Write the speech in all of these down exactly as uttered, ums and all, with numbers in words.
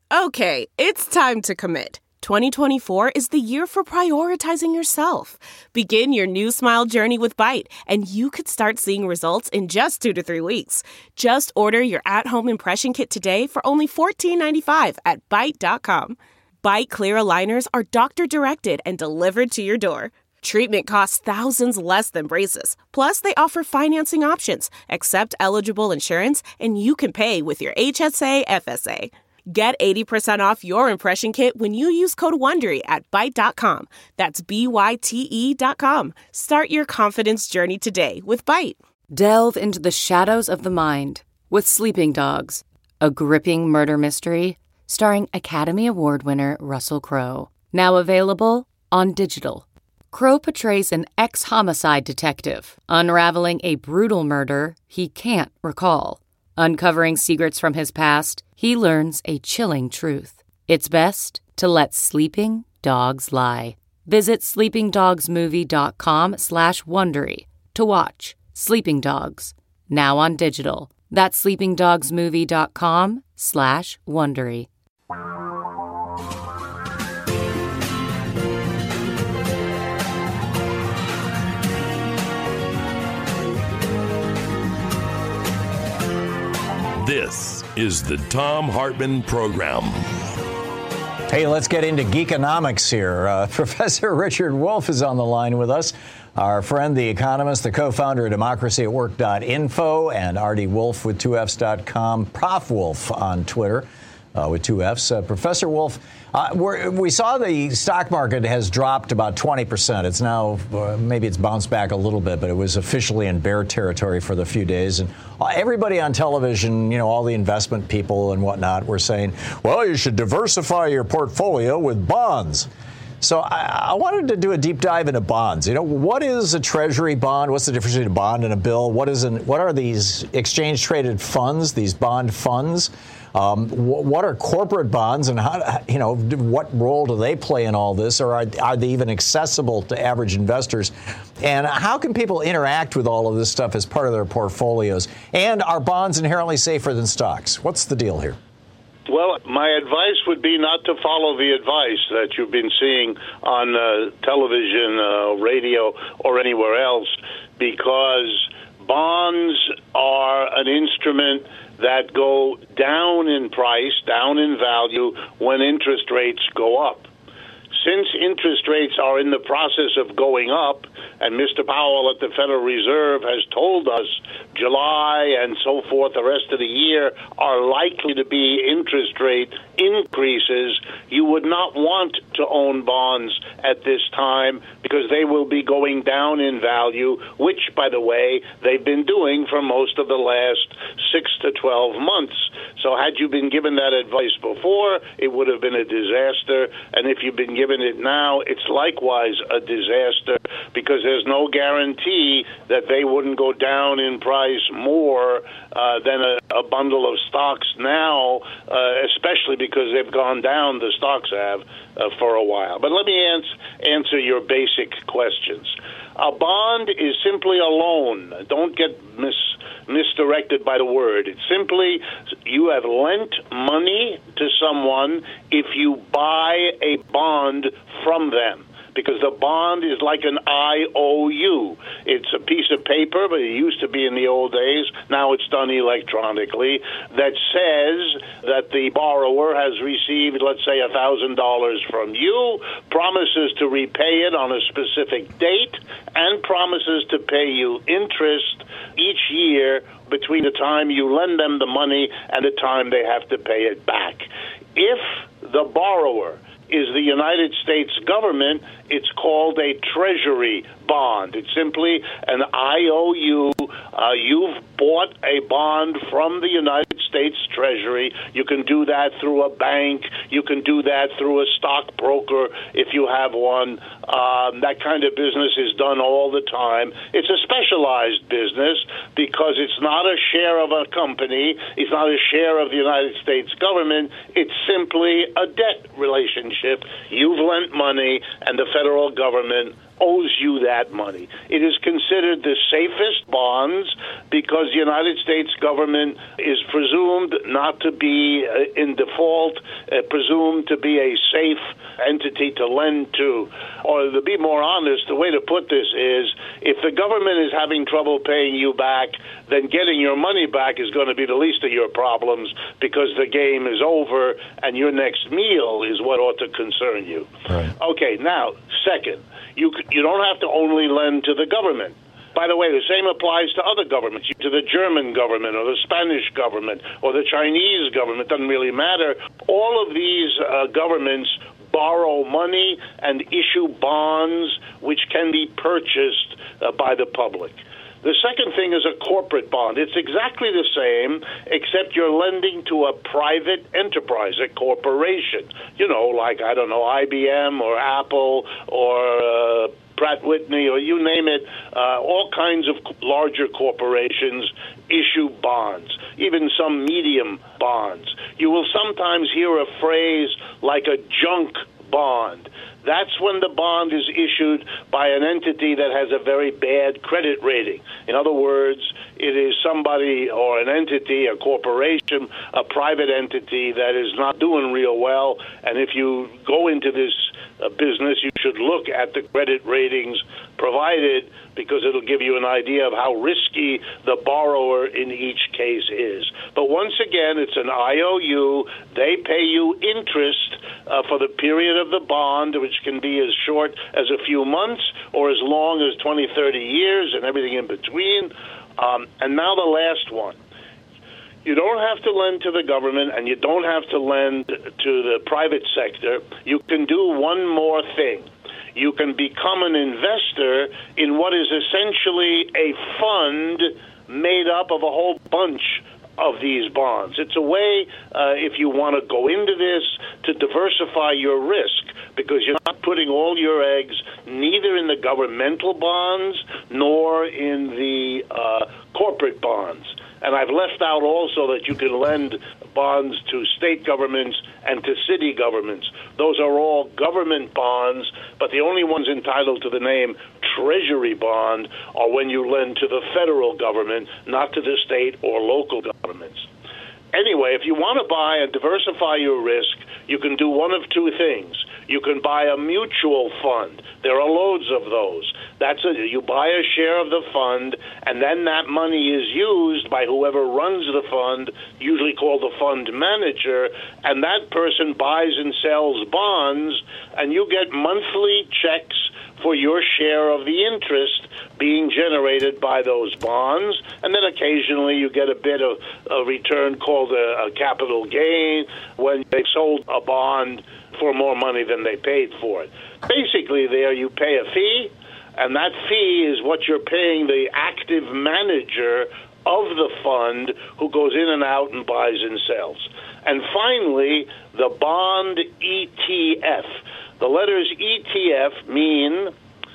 Okay, it's time to commit. twenty twenty-four is the year for prioritizing yourself. Begin your new smile journey with Byte, and you could start seeing results in just two to three weeks. Just order your at-home impression kit today for only fourteen ninety-five at byte dot com. Byte clear aligners are doctor-directed and delivered to your door. Treatment costs thousands less than braces. Plus, they offer financing options, accept eligible insurance, and you can pay with your H S A F S A. Get eighty percent off your impression kit when you use code WONDERY at byte dot com. That's B Y T E dot com. Start your confidence journey today with Byte. Delve into the shadows of the mind with Sleeping Dogs, a gripping murder mystery starring Academy Award winner Russell Crowe. Now available on digital. Crowe portrays an ex-homicide detective unraveling a brutal murder he can't recall. Uncovering secrets from his past, he learns a chilling truth. It's best to let sleeping dogs lie. Visit sleepingdogsmovie.com slash Wondery to watch Sleeping Dogs, now on digital. That's sleepingdogsmovie.com slash Wondery. This is the Thom Hartmann Program. Hey, let's get into geekonomics here. Uh, Professor Richard Wolff is on the line with us. Our friend, the economist, the co-founder of democracy at work dot info and R D Wolff with two Fs dot com, Prof Wolff on Twitter uh, with two Fs. Uh, Professor Wolff, uh, we're, we saw the stock market has dropped about twenty percent. It's now, uh, maybe it's bounced back a little bit, but it was officially in bear territory for the few days. And everybody on television, you know, all the investment people and whatnot were saying, well, you should diversify your portfolio with bonds. So I, I wanted to do a deep dive into bonds. You know, what is a treasury bond? What's the difference between a bond and a bill? What is an, what are these exchange traded funds, these bond funds? Um, wh- what are corporate bonds, and how, you know, what role do they play in all this? Or are, are they even accessible to average investors? And how can people interact with all of this stuff as part of their portfolios? And are bonds inherently safer than stocks? What's the deal here? Well, my advice would be not to follow the advice that you've been seeing on uh, television, uh, radio, or anywhere else, because bonds are an instrument that go down in price, down in value, when interest rates go up. Since interest rates are in the process of going up, and Mister Powell at the Federal Reserve has told us July and so forth, the rest of the year, are likely to be interest rate increases, you would not want to own bonds at this time because they will be going down in value, which, by the way, they've been doing for most of the last six to twelve months. So had you been given that advice before, it would have been a disaster. And if you've been given it now, it's likewise a disaster because there's no guarantee that they wouldn't go down in price more uh, than a, a bundle of stocks now, uh, especially because they've gone down, the stocks have, uh, for a while. But let me ans- answer your basic questions. A bond is simply a loan. Don't get mis- misdirected by the word. It's simply you have lent money to someone if you buy a bond from them, because the bond is like an I O U. It's a piece of paper, but it used to be in the old days. Now it's done electronically, that says that the borrower has received, let's say, one thousand dollars from you, promises to repay it on a specific date, and promises to pay you interest each year between the time you lend them the money and the time they have to pay it back. If the borrower is the United States government, it's called a treasury bond. It's simply an I O U. Uh, you've bought a bond from the United States Treasury. You can do that through a bank. You can do that through a stockbroker if you have one. Um, that kind of business is done all the time. It's a specialized business because it's not a share of a company. It's not a share of the United States government. It's simply a debt relationship. You've lent money, and the federal government owes you that money. It is considered the safest bonds because because the United States government is presumed not to be uh, in default, uh, presumed to be a safe entity to lend to. Or to be more honest, the way to put this is, if the government is having trouble paying you back, then getting your money back is going to be the least of your problems, because the game is over and your next meal is what ought to concern you. Right. Okay, now, second, you you don't have to only lend to the government. By the way, the same applies to other governments, to the German government or the Spanish government or the Chinese government. It doesn't really matter. All of these uh, governments borrow money and issue bonds which can be purchased uh, by the public. The second thing is a corporate bond. It's exactly the same, except you're lending to a private enterprise, a corporation. You know, like, I don't know, I B M or Apple or uh, Pratt Whitney, or you name it. Uh, all kinds of larger corporations issue bonds, even some medium bonds. You will sometimes hear a phrase like a junk bond. That's when the bond is issued by an entity that has a very bad credit rating. In other words, it is somebody or an entity, a corporation, a private entity that is not doing real well. And if you go into this uh, business, you should look at the credit ratings provided, because it'll give you an idea of how risky the borrower in each case is. But once again, it's an I O U. They pay you interest uh, for the period of the bond, which can be as short as a few months or as long as twenty, thirty years and everything in between. Um, and now the last one. You don't have to lend to the government, and you don't have to lend to the private sector. You can do one more thing. You can become an investor in what is essentially a fund made up of a whole bunch of these bonds. It's a way, uh, if you want to go into this, to diversify your risk, because you're not putting all your eggs neither in the governmental bonds nor in the uh, corporate bonds. And I've left out also that you can lend bonds to state governments and to city governments. Those are all government bonds, but the only ones entitled to the name treasury bond are when you lend to the federal government, not to the state or local governments. Anyway, if you want to buy and diversify your risk, you can do one of two things. You can buy a mutual fund. There are loads of those. That's a, you buy a share of the fund, and then that money is used by whoever runs the fund, usually called the fund manager, and that person buys and sells bonds, and you get monthly checks for your share of the interest being generated by those bonds, and then occasionally you get a bit of a return called a, a capital gain when they sold a bond for more money than they paid for it. Basically, there you pay a fee, and that fee is what you're paying the active manager of the fund who goes in and out and buys and sells. And finally, the bond E T F. The letters E T F mean,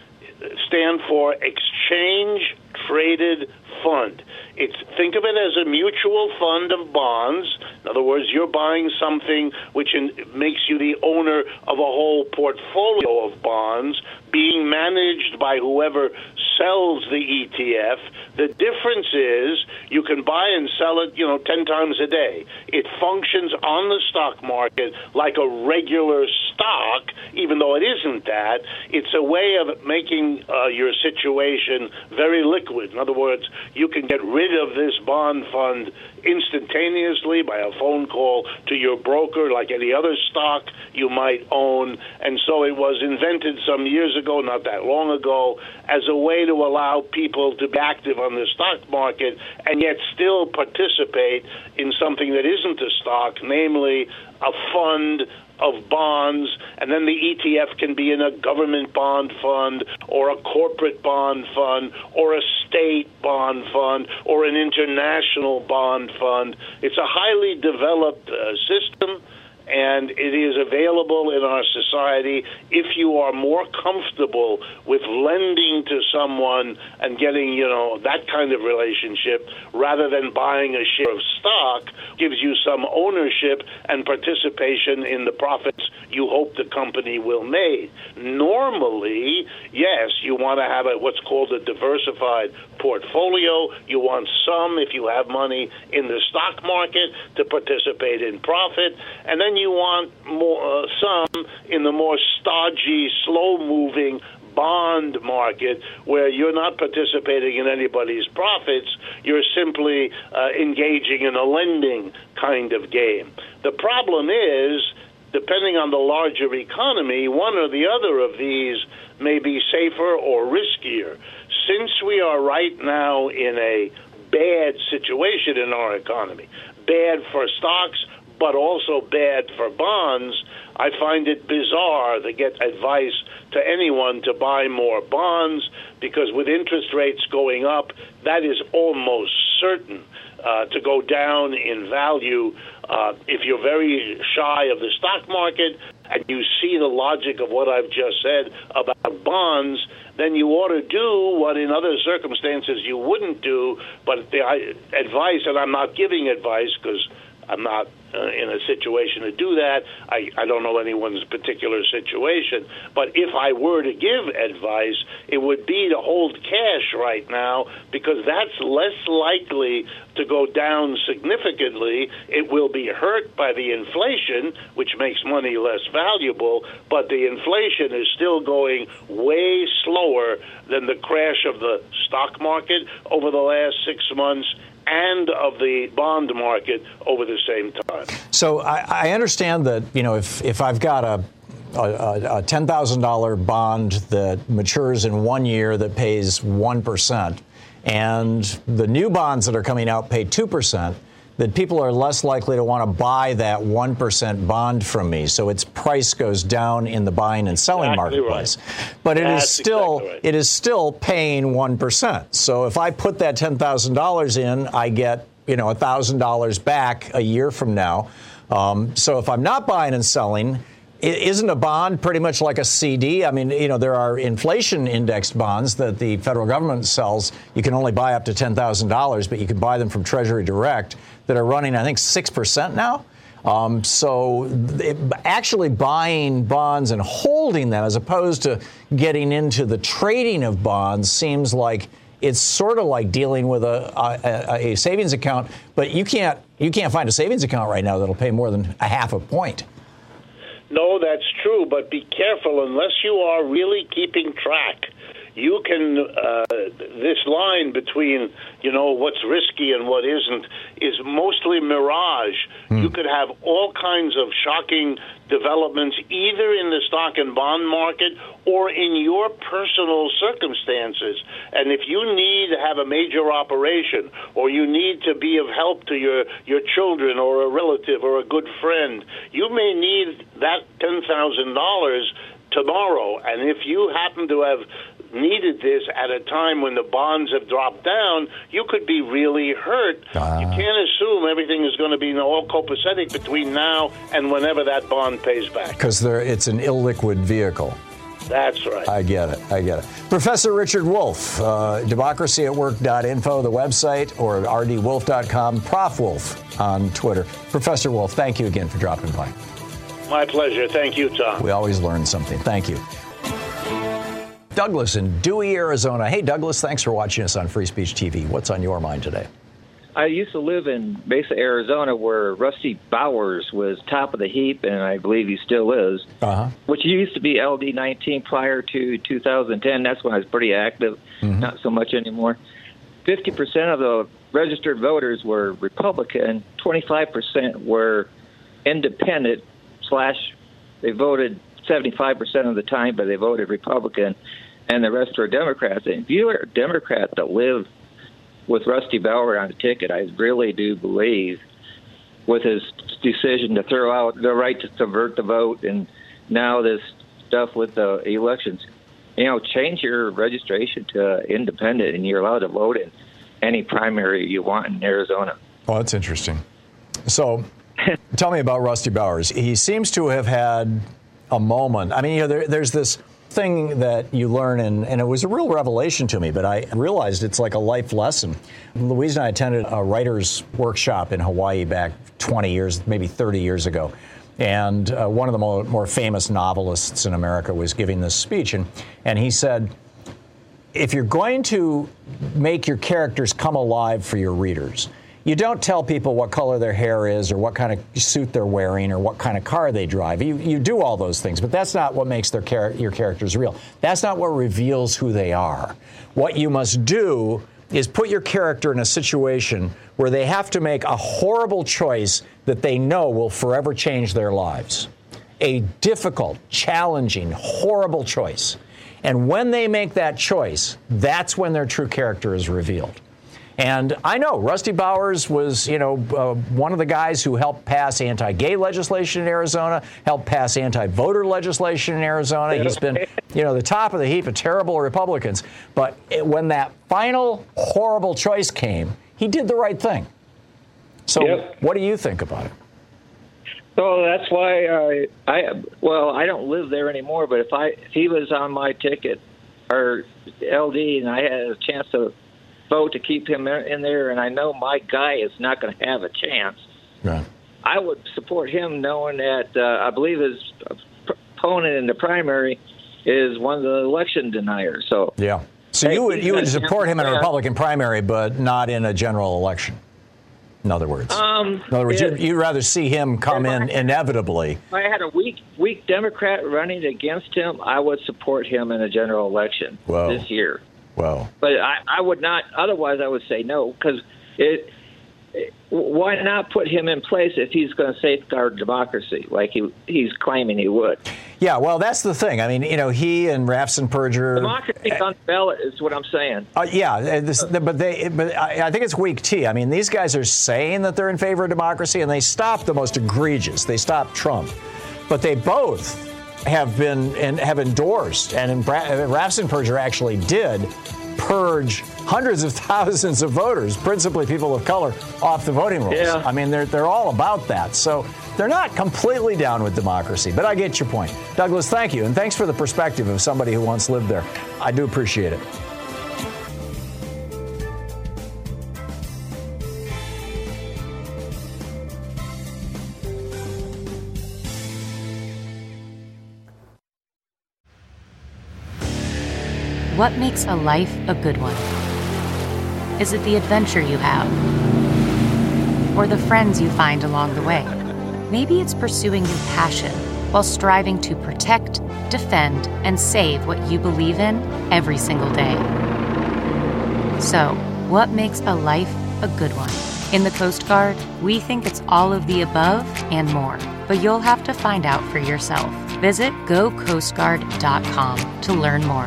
stand for Exchange Traded Fund. It's, think of it as a mutual fund of bonds. In other words, you're buying something which in, makes you the owner of a whole portfolio of bonds being managed by whoever sells the E T F. The difference is you can buy and sell it, you know, ten times a day. It functions on the stock market like a regular stock, even though it isn't that. It's a way of making uh, your situation very liquid. In other words, you can get rid of this bond fund instantaneously by a phone call to your broker, like any other stock you might own. And so it was invented some years ago, not that long ago, as a way to allow people to be active on the stock market and yet still participate in something that isn't a stock, namely a fund of bonds, and then the E T F can be in a government bond fund or a corporate bond fund or a state bond fund or an international bond fund. It's a highly developed uh, system, and it is available in our society if you are more comfortable with lending to someone and getting, you know, that kind of relationship rather than buying a share of stock. Gives you some ownership and participation in the profits you hope the company will make. Normally, yes, you want to have a, what's called a diversified portfolio. You want some, if you have money in the stock market, to participate in profit, and then you want more, uh, some in the more stodgy, slow-moving bond market where you're not participating in anybody's profits. You're simply uh, engaging in a lending kind of game. The problem is, depending on the larger economy, one or the other of these may be safer or riskier. Since we are right now in a bad situation in our economy, bad for stocks, but also bad for bonds, I find it bizarre to get advice to anyone to buy more bonds, because with interest rates going up, that is almost certain uh, to go down in value. Uh, if you're very shy of the stock market and you see the logic of what I've just said about bonds, then you ought to do what in other circumstances you wouldn't do. But the I, advice, and I'm not giving advice because I'm not uh, in a situation to do that. I, I don't know anyone's particular situation. But if I were to give advice, it would be to hold cash right now, because that's less likely to go down significantly. It will be hurt by the inflation, which makes money less valuable, but the inflation is still going way slower than the crash of the stock market over the last six months and of the bond market over the same time. So I, I understand that, you know, if, if I've got a a, a ten thousand dollars bond that matures in one year that pays one percent, and the new bonds that are coming out pay two percent, that people are less likely to want to buy that one percent bond from me. So its price goes down in the buying and selling Exactly marketplace. Right. But it That's is still exactly right. it is still paying one percent. So if I put that ten thousand dollars in, I get, you know, one thousand dollars back a year from now. Um, so if I'm not buying and selling, isn't a bond pretty much like a C D? I mean, you know, there are inflation-indexed bonds that the federal government sells. You can only buy up to ten thousand dollars, but you can buy them from Treasury Direct that are running, I think, six percent now. Um, so it, actually buying bonds and holding them as opposed to getting into the trading of bonds seems like it's sort of like dealing with a, a, a savings account, but you can't you can't find a savings account right now that'll pay more than a half a point. No, that's true, but be careful. Unless you are really keeping track, you can, uh, this line between, you know, what's risky and what isn't is mostly mirage. Mm. You could have all kinds of shocking developments either in the stock and bond market or in your personal circumstances. And if you need to have a major operation, or you need to be of help to your, your children or a relative or a good friend, you may need that ten thousand dollars tomorrow. And if you happen to have needed this at a time when the bonds have dropped down, you could be really hurt. Uh, you can't assume everything is going to be all copacetic between now and whenever that bond pays back. Because it's an illiquid vehicle. That's right. I get it. I get it. Professor Richard Wolff, uh, democracy at work dot info, the website, or r d wolf dot com, Prof Wolf on Twitter. Professor Wolff, thank you again for dropping by. My pleasure. Thank you, Tom. We always learn something. Thank you. Douglas in Dewey, Arizona. Hey, Douglas, thanks for watching us on Free Speech T V. What's on your mind today? I used to live in Mesa, Arizona, where Rusty Bowers was top of the heap, and I believe he still is, uh-huh. which used to be L D nineteen prior to two thousand ten. That's when I was pretty active, mm-hmm. not so much anymore. fifty percent of the registered voters were Republican, twenty-five percent were independent, slash they voted seventy-five percent of the time, but they voted Republican, and the rest were Democrats. And if you are a Democrat that lived with Rusty Bauer on the ticket, I really do believe, with his decision to throw out the right to subvert the vote and now this stuff with the elections, you know, change your registration to independent and you're allowed to vote in any primary you want in Arizona. Well, that's interesting. So Tell me about Rusty Bowers. He seems to have had a moment. I mean, you know, there, there's this thing that you learn, and, and it was a real revelation to me, but I realized it's like a life lesson. Louise and I attended a writer's workshop in Hawaii back twenty years, maybe thirty years ago. And uh, one of the more, more famous novelists in America was giving this speech, and, and he said, if you're going to make your characters come alive for your readers, you don't tell people what color their hair is or what kind of suit they're wearing or what kind of car they drive. You, you do all those things, but that's not what makes their char- your characters real. That's not what reveals who they are. What you must do is put your character in a situation where they have to make a horrible choice that they know will forever change their lives. A difficult, challenging, horrible choice. And when they make that choice, that's when their true character is revealed. And I know Rusty Bowers was, you know, uh, one of the guys who helped pass anti-gay legislation in Arizona, helped pass anti-voter legislation in Arizona. He's been, you know, the top of the heap of terrible Republicans. But it, when that final horrible choice came, he did the right thing. So yep. What do you think about it? So that's why uh, I, well, I don't live there anymore, but if I, if he was on my ticket or L D and I had a chance to vote to keep him in there, and I know my guy is not going to have a chance, right, I would support him knowing that uh, I believe his opponent in the primary is one of the election deniers. So yeah, so you would you would support him in a Republican primary, but not in a general election. In other words, um, in other words, it, you'd, you'd rather see him come in I, inevitably. If I had a weak weak Democrat running against him, I would support him in a general election Whoa. this year. Well, but I, I would not. Otherwise, I would say no, because it, it. Why not put him in place if he's going to safeguard democracy, like he he's claiming he would? Yeah, well, that's the thing. I mean, you know, he and Raffensperger. Democracy uh, on the ballot is what I'm saying. Uh, yeah, this, but they. But I, I think it's weak tea. I mean, these guys are saying that they're in favor of democracy, and they stopped the most egregious. They stopped Trump, but they both have been and have endorsed, and in Bra- Raffensperger actually did purge hundreds of thousands of voters, principally people of color, off the voting rolls. Yeah. I mean, they're they're all about that. So they're not completely down with democracy, but I get your point. Douglas, thank you, and thanks for the perspective of somebody who once lived there. I do appreciate it. What makes a life a good one? Is it the adventure you have? Or the friends you find along the way? Maybe it's pursuing your passion while striving to protect, defend, and save what you believe in every single day. So, what makes a life a good one? In the Coast Guard, we think it's all of the above and more, but you'll have to find out for yourself. Visit go coast guard dot com to learn more.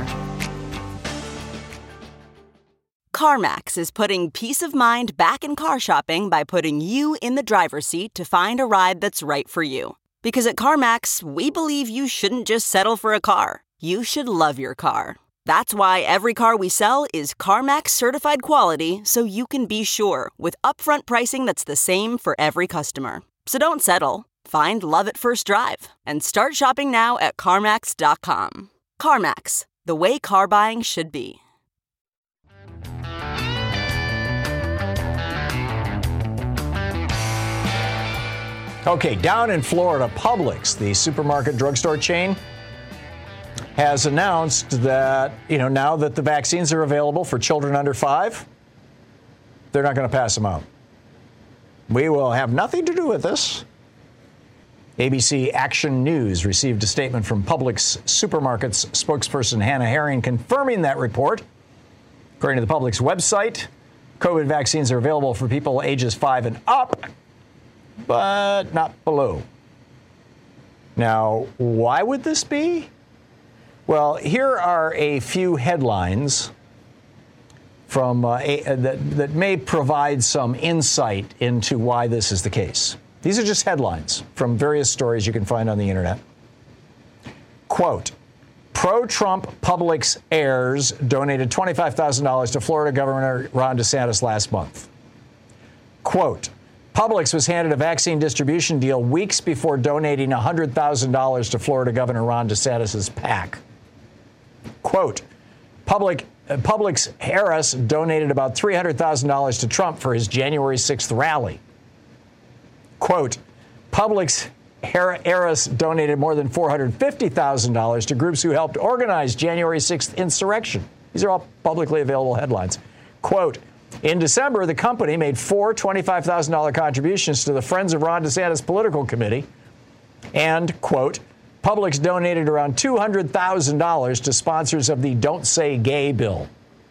CarMax is putting peace of mind back in car shopping by putting you in the driver's seat to find a ride that's right for you. Because at CarMax, we believe you shouldn't just settle for a car. You should love your car. That's why every car we sell is CarMax certified quality, so you can be sure with upfront pricing that's the same for every customer. So don't settle. Find love at first drive and start shopping now at CarMax dot com. CarMax, the way car buying should be. Okay, down in Florida, Publix, the supermarket drugstore chain, has announced that, you know, now that the vaccines are available for children under five, they're not going to pass them out. We will have nothing to do with this. A B C Action News received a statement from Publix Supermarkets spokesperson Hannah Herring confirming that report. According to the Publix website, COVID vaccines are available for people ages five and up, but not below. Now, why would this be? Well, here are a few headlines from uh, a, uh, that, that may provide some insight into why this is the case. These are just headlines from various stories you can find on the internet. Quote, pro-Trump Publix heirs donated twenty-five thousand dollars to Florida Governor Ron DeSantis last month. Quote, Publix was handed a vaccine distribution deal weeks before donating one hundred thousand dollars to Florida Governor Ron DeSantis' PAC. Quote, Public, uh, Publix Harris donated about three hundred thousand dollars to Trump for his January sixth rally. Quote, Publix Harris donated more than four hundred fifty thousand dollars to groups who helped organize January sixth insurrection. These are all publicly available headlines. Quote, in December, the company made four twenty-five thousand dollars contributions to the Friends of Ron DeSantis political committee. And, quote, Publix donated around two hundred thousand dollars to sponsors of the Don't Say Gay bill.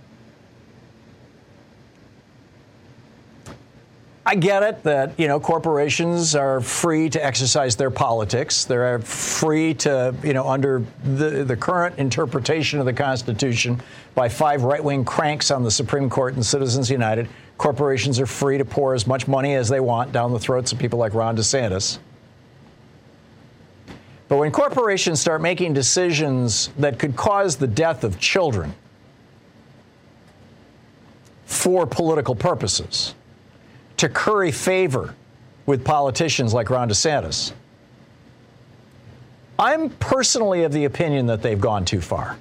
I get it that, you know, corporations are free to exercise their politics. They're free to, you know, under the, the current interpretation of the Constitution by five right-wing cranks on the Supreme Court and Citizens United, corporations are free to pour as much money as they want down the throats of people like Ron DeSantis. But when corporations start making decisions that could cause the death of children for political purposes, to curry favor with politicians like Ron DeSantis, I'm personally of the opinion that they've gone too far.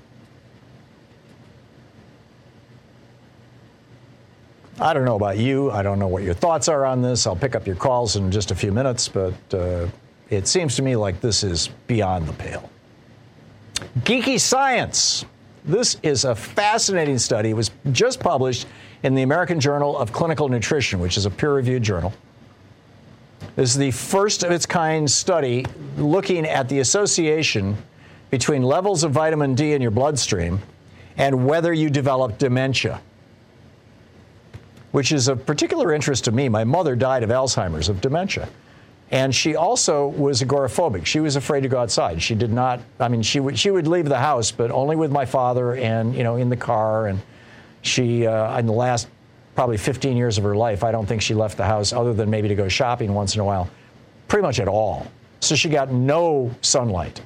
I don't know about you. I don't know what your thoughts are on this. I'll pick up your calls in just a few minutes, but uh, it seems to me like this is beyond the pale. Geeky science. This is a fascinating study. It was just published in the American Journal of Clinical Nutrition, which is a peer-reviewed journal. This is the first of its kind study looking at the association between levels of vitamin D in your bloodstream and whether you develop dementia, which is of particular interest to me. My mother died of Alzheimer's, of dementia. And she also was agoraphobic. She was afraid to go outside. She did not, I mean, she would, she would leave the house, but only with my father and, you know, in the car. And she, uh, in the last probably fifteen years of her life, I don't think she left the house other than maybe to go shopping once in a while, pretty much at all. So she got no sunlight.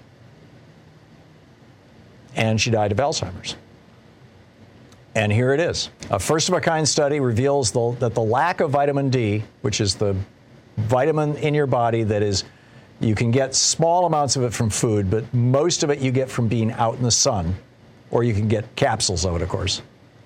And she died of Alzheimer's. And here it is. A first-of-a-kind study reveals the, that the lack of vitamin D, which is the vitamin in your body that is, you can get small amounts of it from food, but most of it you get from being out in the sun, or you can get capsules of it, of course.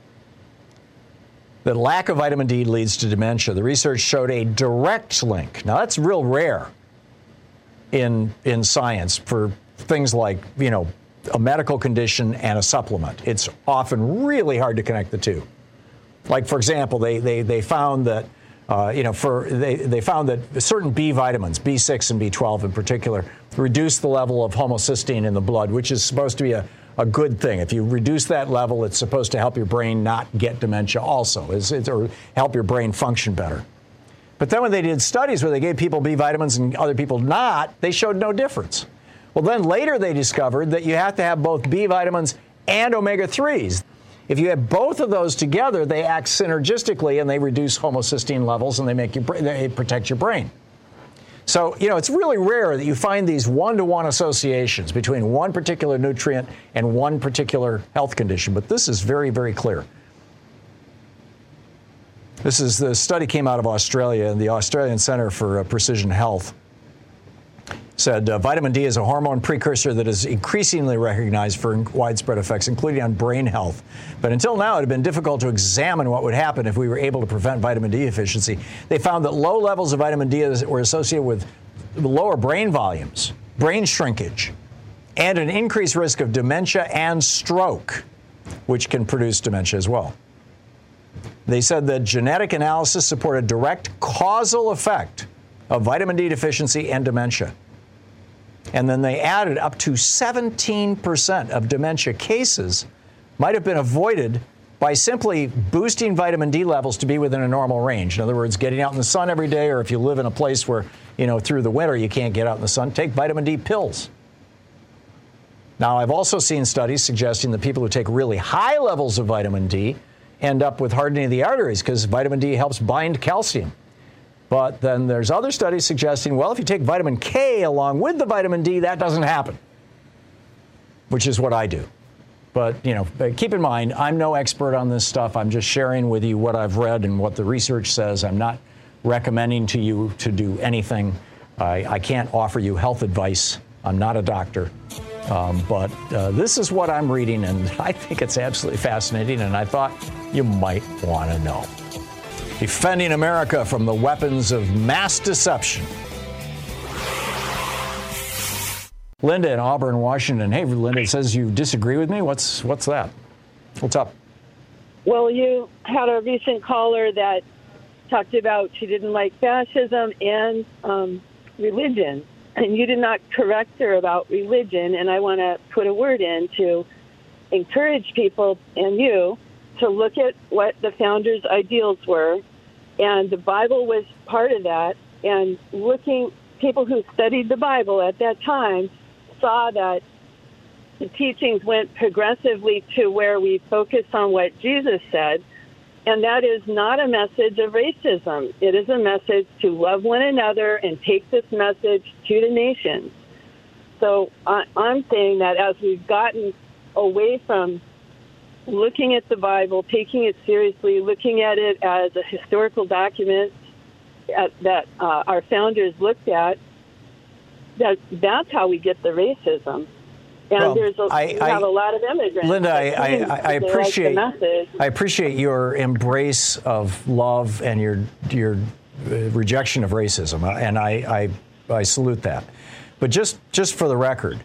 The lack of vitamin D leads to dementia. The research showed a direct link. Now, that's real rare in, in science for things like, you know, a medical condition and a supplement. It's often really hard to connect the two. Like, for example, they, they, they found that Uh, you know, for they, they found that certain B vitamins, B six and B twelve in particular, reduce the level of homocysteine in the blood, which is supposed to be a, a good thing. If you reduce that level, it's supposed to help your brain not get dementia also, it's, it's, or help your brain function better. But then when they did studies where they gave people B vitamins and other people not, they showed no difference. Well, then later they discovered that you have to have both B vitamins and omega threes. If you have both of those together, they act synergistically and they reduce homocysteine levels and they make you, they protect your brain. So, you know, it's really rare that you find these one-to-one associations between one particular nutrient and one particular health condition. But this is very, very clear. This is the study came out of Australia, and the Australian Centre for uh, Precision Health said uh, vitamin D is a hormone precursor that is increasingly recognized for widespread effects, including on brain health. But until now, it had been difficult to examine what would happen if we were able to prevent vitamin D deficiency. They found that low levels of vitamin D were associated with lower brain volumes, brain shrinkage, and an increased risk of dementia and stroke, which can produce dementia as well. They said that genetic analysis supported direct causal effect of vitamin D deficiency and dementia. And then they added up to seventeen percent of dementia cases might have been avoided by simply boosting vitamin D levels to be within a normal range. In other words, getting out in the sun every day, or if you live in a place where, you know, through the winter you can't get out in the sun, take vitamin D pills. Now, I've also seen studies suggesting that people who take really high levels of vitamin D end up with hardening of the arteries because vitamin D helps bind calcium. But then there's other studies suggesting, well, if you take vitamin K along with the vitamin D, that doesn't happen, which is what I do. But, you know, keep in mind, I'm no expert on this stuff. I'm just sharing with you what I've read and what the research says. I'm not recommending to you to do anything. I, I can't offer you health advice. I'm not a doctor. Um, but uh, this is what I'm reading, and I think it's absolutely fascinating, and I thought you might want to know. Defending America from the weapons of mass deception. Linda in Auburn, Washington. Hey, Linda, it says you disagree with me. What's what's that? What's up? Well, you had a recent caller that talked about she didn't like fascism and um, religion, and you did not correct her about religion, and I want to put a word in to encourage people and you to look at what the founders' ideals were, and the Bible was part of that, and looking, people who studied the Bible at that time saw that the teachings went progressively to where we focus on what Jesus said, and that is not a message of racism. It is a message to love one another and take this message to the nations. So I, I'm saying that as we've gotten away from looking at the Bible, taking it seriously, looking at it as a historical document at, that uh, our founders looked at, that that's how we get the racism. And well, there's a, I, we I, have a lot of immigrants. Linda, I, I, I appreciate like I appreciate your embrace of love and your your rejection of racism, and I, I I salute that. But just just for the record,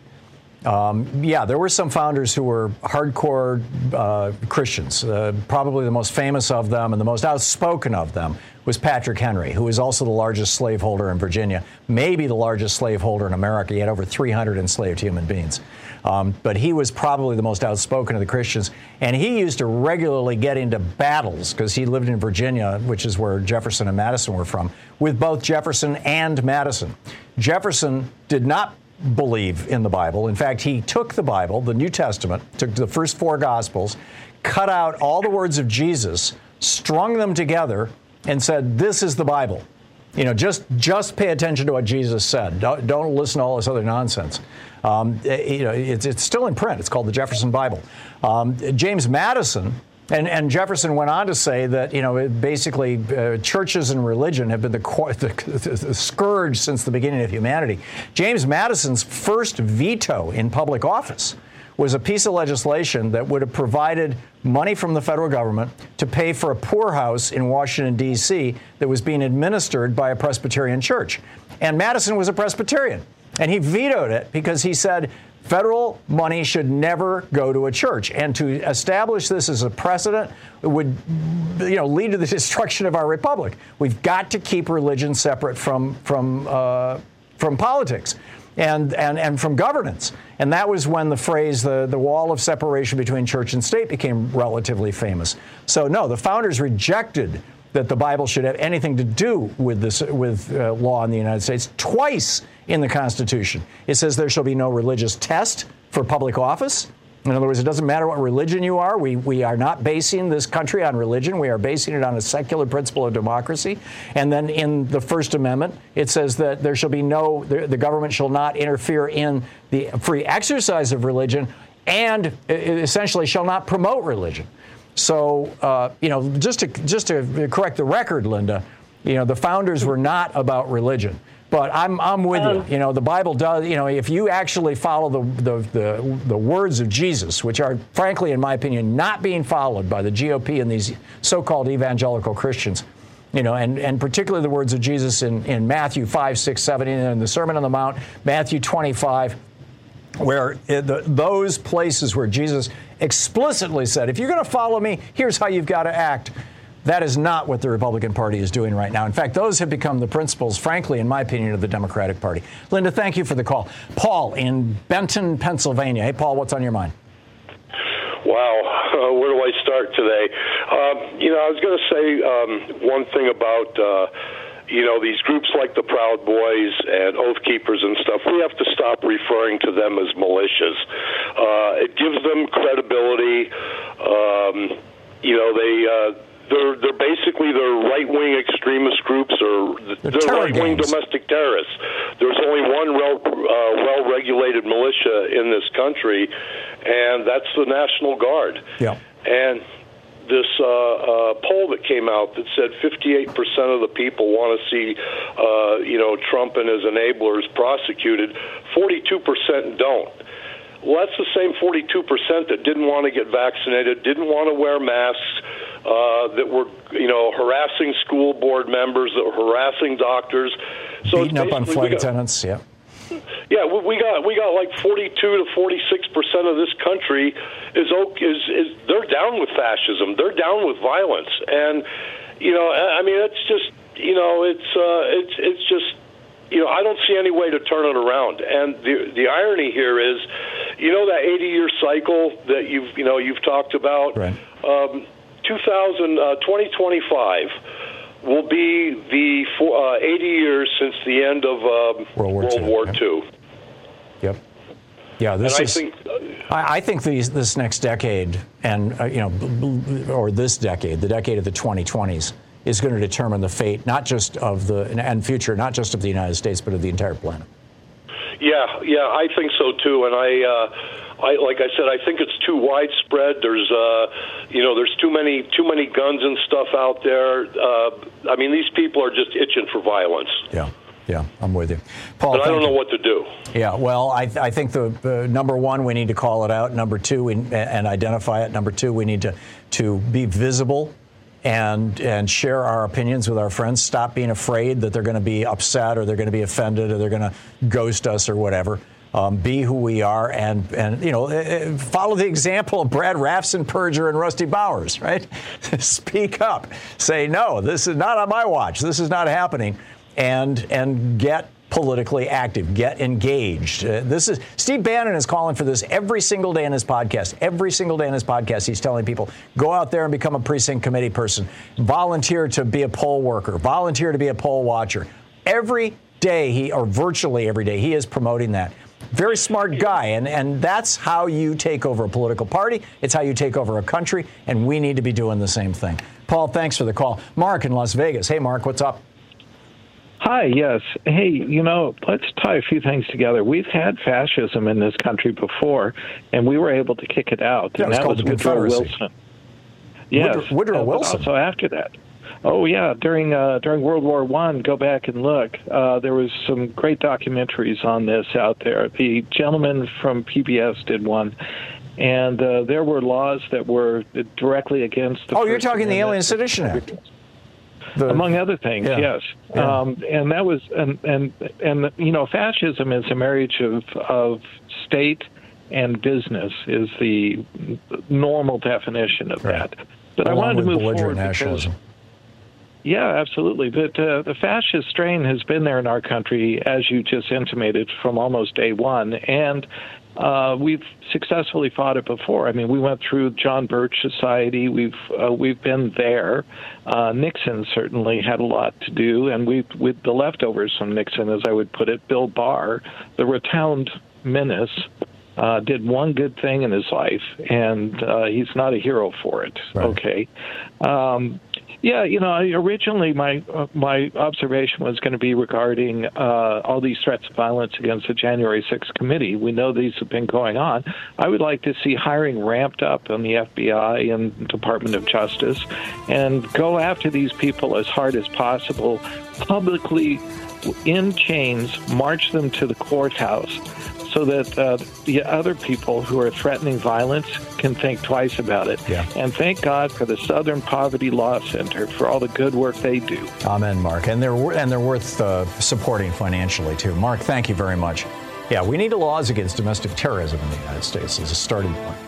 um, yeah, there were some founders who were hardcore uh, Christians. Uh, probably the most famous of them and the most outspoken of them was Patrick Henry, who was also the largest slaveholder in Virginia, maybe the largest slaveholder in America. He had over three hundred enslaved human beings. Um, but he was probably the most outspoken of the Christians. And he used to regularly get into battles, because he lived in Virginia, which is where Jefferson and Madison were from, with both Jefferson and Madison. Jefferson did not believe in the Bible. In fact, he took the Bible, the New Testament, took the first four Gospels, cut out all the words of Jesus, strung them together, and said, this is the Bible. You know, just just pay attention to what Jesus said. Don't, don't listen to all this other nonsense. Um, you know, it's, it's still in print. It's called the Jefferson Bible. Um, James Madison, and, and Jefferson went on to say that, you know, it basically uh, churches and religion have been the, the, the scourge since the beginning of humanity. James Madison's first veto in public office was a piece of legislation that would have provided money from the federal government to pay for a poorhouse in Washington, D C that was being administered by a Presbyterian church. And Madison was a Presbyterian. And he vetoed it because he said federal money should never go to a church. And to establish this as a precedent would, you know, lead to the destruction of our republic. We've got to keep religion separate from, from, uh, from politics. And, and, and from governance. And that was when the phrase, the, the wall of separation between church and state, became relatively famous. So, no, the founders rejected that the Bible should have anything to do with this, with uh, law in the United States. Twice in the Constitution, it says there shall be no religious test for public office. In other words, it doesn't matter what religion you are. We, we are not basing this country on religion. We are basing it on a secular principle of democracy. And then in the First Amendment, it says that there shall be no, the, the government shall not interfere in the free exercise of religion, and essentially shall not promote religion. So, uh, you know, just to, just to correct the record, Linda, you know, the founders were not about religion. But I'm I'm with um, you. You know, the Bible does, you know, if you actually follow the, the, the, the words of Jesus, which are, frankly, in my opinion, not being followed by the G O P and these so-called evangelical Christians, you know, and, and particularly the words of Jesus in, in Matthew five, six, seven, and the Sermon on the Mount, Matthew twenty-five, where it, the, those places where Jesus explicitly said, if you're going to follow me, here's how you've got to act. That is not what the Republican Party is doing right now. In fact, those have become the principles, frankly, in my opinion, of the Democratic Party. Linda, thank you for the call. Paul in Benton, Pennsylvania. Hey, Paul, what's on your mind? Wow. Uh, where do I start today? Um, you know, I was going to say um, one thing about, uh, you know, these groups like the Proud Boys and Oath Keepers and stuff. We have to stop referring to them as militias. Uh, it gives them credibility. Um, you know, they... Uh, They're they're basically they're right-wing extremist groups, or they're, they're right-wing games. Domestic terrorists. There's only one well, uh, well-regulated militia in this country, and that's the National Guard. Yeah. And this uh, uh, poll that came out that said fifty-eight percent of the people want to see, uh, you know, Trump and his enablers prosecuted. forty-two percent don't. Well, that's the same forty-two percent that didn't want to get vaccinated, didn't want to wear masks, uh, that were, you know, harassing school board members, that were harassing doctors. So beating up on flight attendants, yeah. Yeah, we got we got like forty-two to forty-six percent of this country is is is they're down with fascism. They're down with violence, and you know, I mean, it's just you know, it's uh, it's it's just you know, I don't see any way to turn it around. And the the irony here is, you know, that eighty-year cycle that you've you know you've talked about, right. um, two thousand uh, twenty twenty-five will be the uh, eighty years since the end of um, World War, World Two. War Yep. Two. Yep. Yeah, this and is. I think, uh, I, I think these, this next decade, and uh, you know, b- b- or this decade, the decade of the twenty twenties, is going to determine the fate, not just of the and future, not just of the United States, but of the entire planet. Yeah, yeah, I think so too, and I. Uh, I, like I said, I think it's too widespread. There's, uh, you know, there's too many, too many guns and stuff out there. Uh, I mean, these people are just itching for violence. Yeah, yeah, I'm with you, Paul. But I don't you. know what to do. Yeah, well, I, I think the uh, number one, we need to call it out. Number two, we, and identify it. Number two, we need to to be visible and and share our opinions with our friends. Stop being afraid that they're going to be upset or they're going to be offended or they're going to ghost us or whatever. Um, be who we are, and, and you know, follow the example of Brad Raffensperger and Rusty Bowers, right? Speak up. Say, no, this is not on my watch. This is not happening. And and get politically active. Get engaged. Uh, this is Steve Bannon is calling for this every single day in his podcast. Every single day in his podcast, he's telling people, go out there and become a precinct committee person. Volunteer to be a poll worker. Volunteer to be a poll watcher. Every day, he or virtually every day, he is promoting that. Very smart guy, and, and that's how you take over a political party. It's how you take over a country, and we need to be doing the same thing. Paul, thanks for the call. Mark in Las Vegas. Hey, Mark, what's up? Hi, yes. Hey, you know, let's tie a few things together. We've had fascism in this country before, and we were able to kick it out. Yeah, and it's that called was the Woodrow Confederacy. Wilson. Yes. Woodrow, Woodrow uh, Wilson. Also after that. Oh, yeah. During uh, during World War One, go back and look. Uh, there was some great documentaries on this out there. The gentleman from P B S did one, and uh, there were laws that were directly against the Oh, you're First talking the Amendment. Alien Sedition Act. The, Among other things, yeah. yes. Yeah. Um, and that was, and, and, and, you know, fascism is a marriage of, of state and business is the normal definition of Right. that. But Along I wanted to with move belligerent forward nationalism. because, yeah, absolutely. But uh, the fascist strain has been there in our country, as you just intimated, from almost day one. And uh, we've successfully fought it before. I mean, we went through John Birch Society. We've uh, we've been there. Uh, Nixon certainly had a lot to do, and we with the leftovers from Nixon, as I would put it, Bill Barr, the rotund menace, uh, did one good thing in his life, and uh, he's not a hero for it. Right. Okay. Um, Yeah, you know, originally my uh, my observation was going to be regarding uh, all these threats of violence against the January sixth committee. We know these have been going on. I would like to see hiring ramped up in the F B I and Department of Justice and go after these people as hard as possible, publicly in chains, march them to the courthouse, so that uh, the other people who are threatening violence can think twice about it. Yeah. And thank God for the Southern Poverty Law Center for all the good work they do. Amen, Mark. And they're and they're worth uh, supporting financially, too. Mark, thank you very much. Yeah, we need laws against domestic terrorism in the United States as a starting point.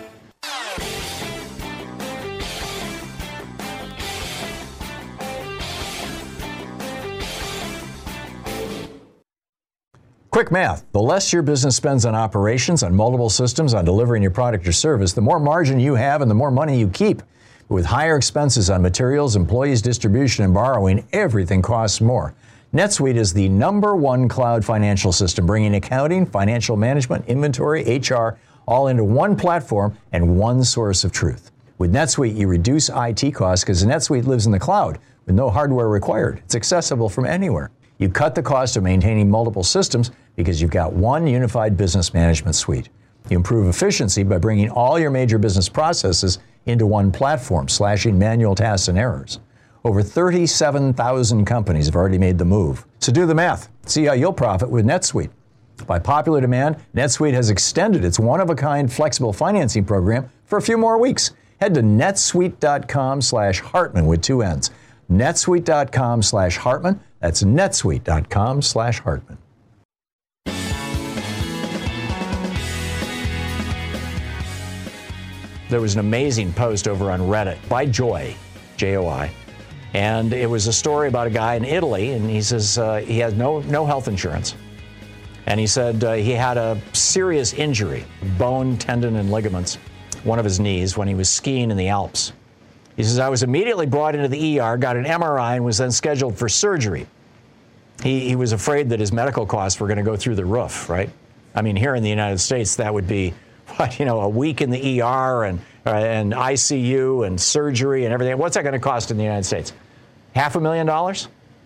Quick math. The less your business spends on operations, on multiple systems, on delivering your product or service, the more margin you have and the more money you keep. With higher expenses on materials, employees, distribution, and borrowing, everything costs more. NetSuite is the number one cloud financial system, bringing accounting, financial management, inventory, H R, all into one platform and one source of truth. With NetSuite, you reduce I T costs because NetSuite lives in the cloud with no hardware required. It's accessible from anywhere. You cut the cost of maintaining multiple systems because you've got one unified business management suite. You improve efficiency by bringing all your major business processes into one platform, slashing manual tasks and errors. Over thirty-seven thousand companies have already made the move. So do the math. See how you'll profit with NetSuite. By popular demand, NetSuite has extended its one-of-a-kind flexible financing program for a few more weeks. Head to netsuite.com slash Hartman with two N's. netsuite.com slash Hartman. That's netsuite.com slash Hartman. There was an amazing post over on Reddit by Joy, J O I. And it was a story about a guy in Italy, and he says uh, he has no, no health insurance. And he said uh, he had a serious injury, bone, tendon, and ligaments, one of his knees, when he was skiing in the Alps. He says, I was immediately brought into the E R, got an M R I, and was then scheduled for surgery. He, he was afraid that his medical costs were going to go through the roof, right? I mean, here in the United States, that would be, you know, a week in the E R and, uh, and I C U and surgery and everything. What's that going to cost in the United States? Half a million dollars?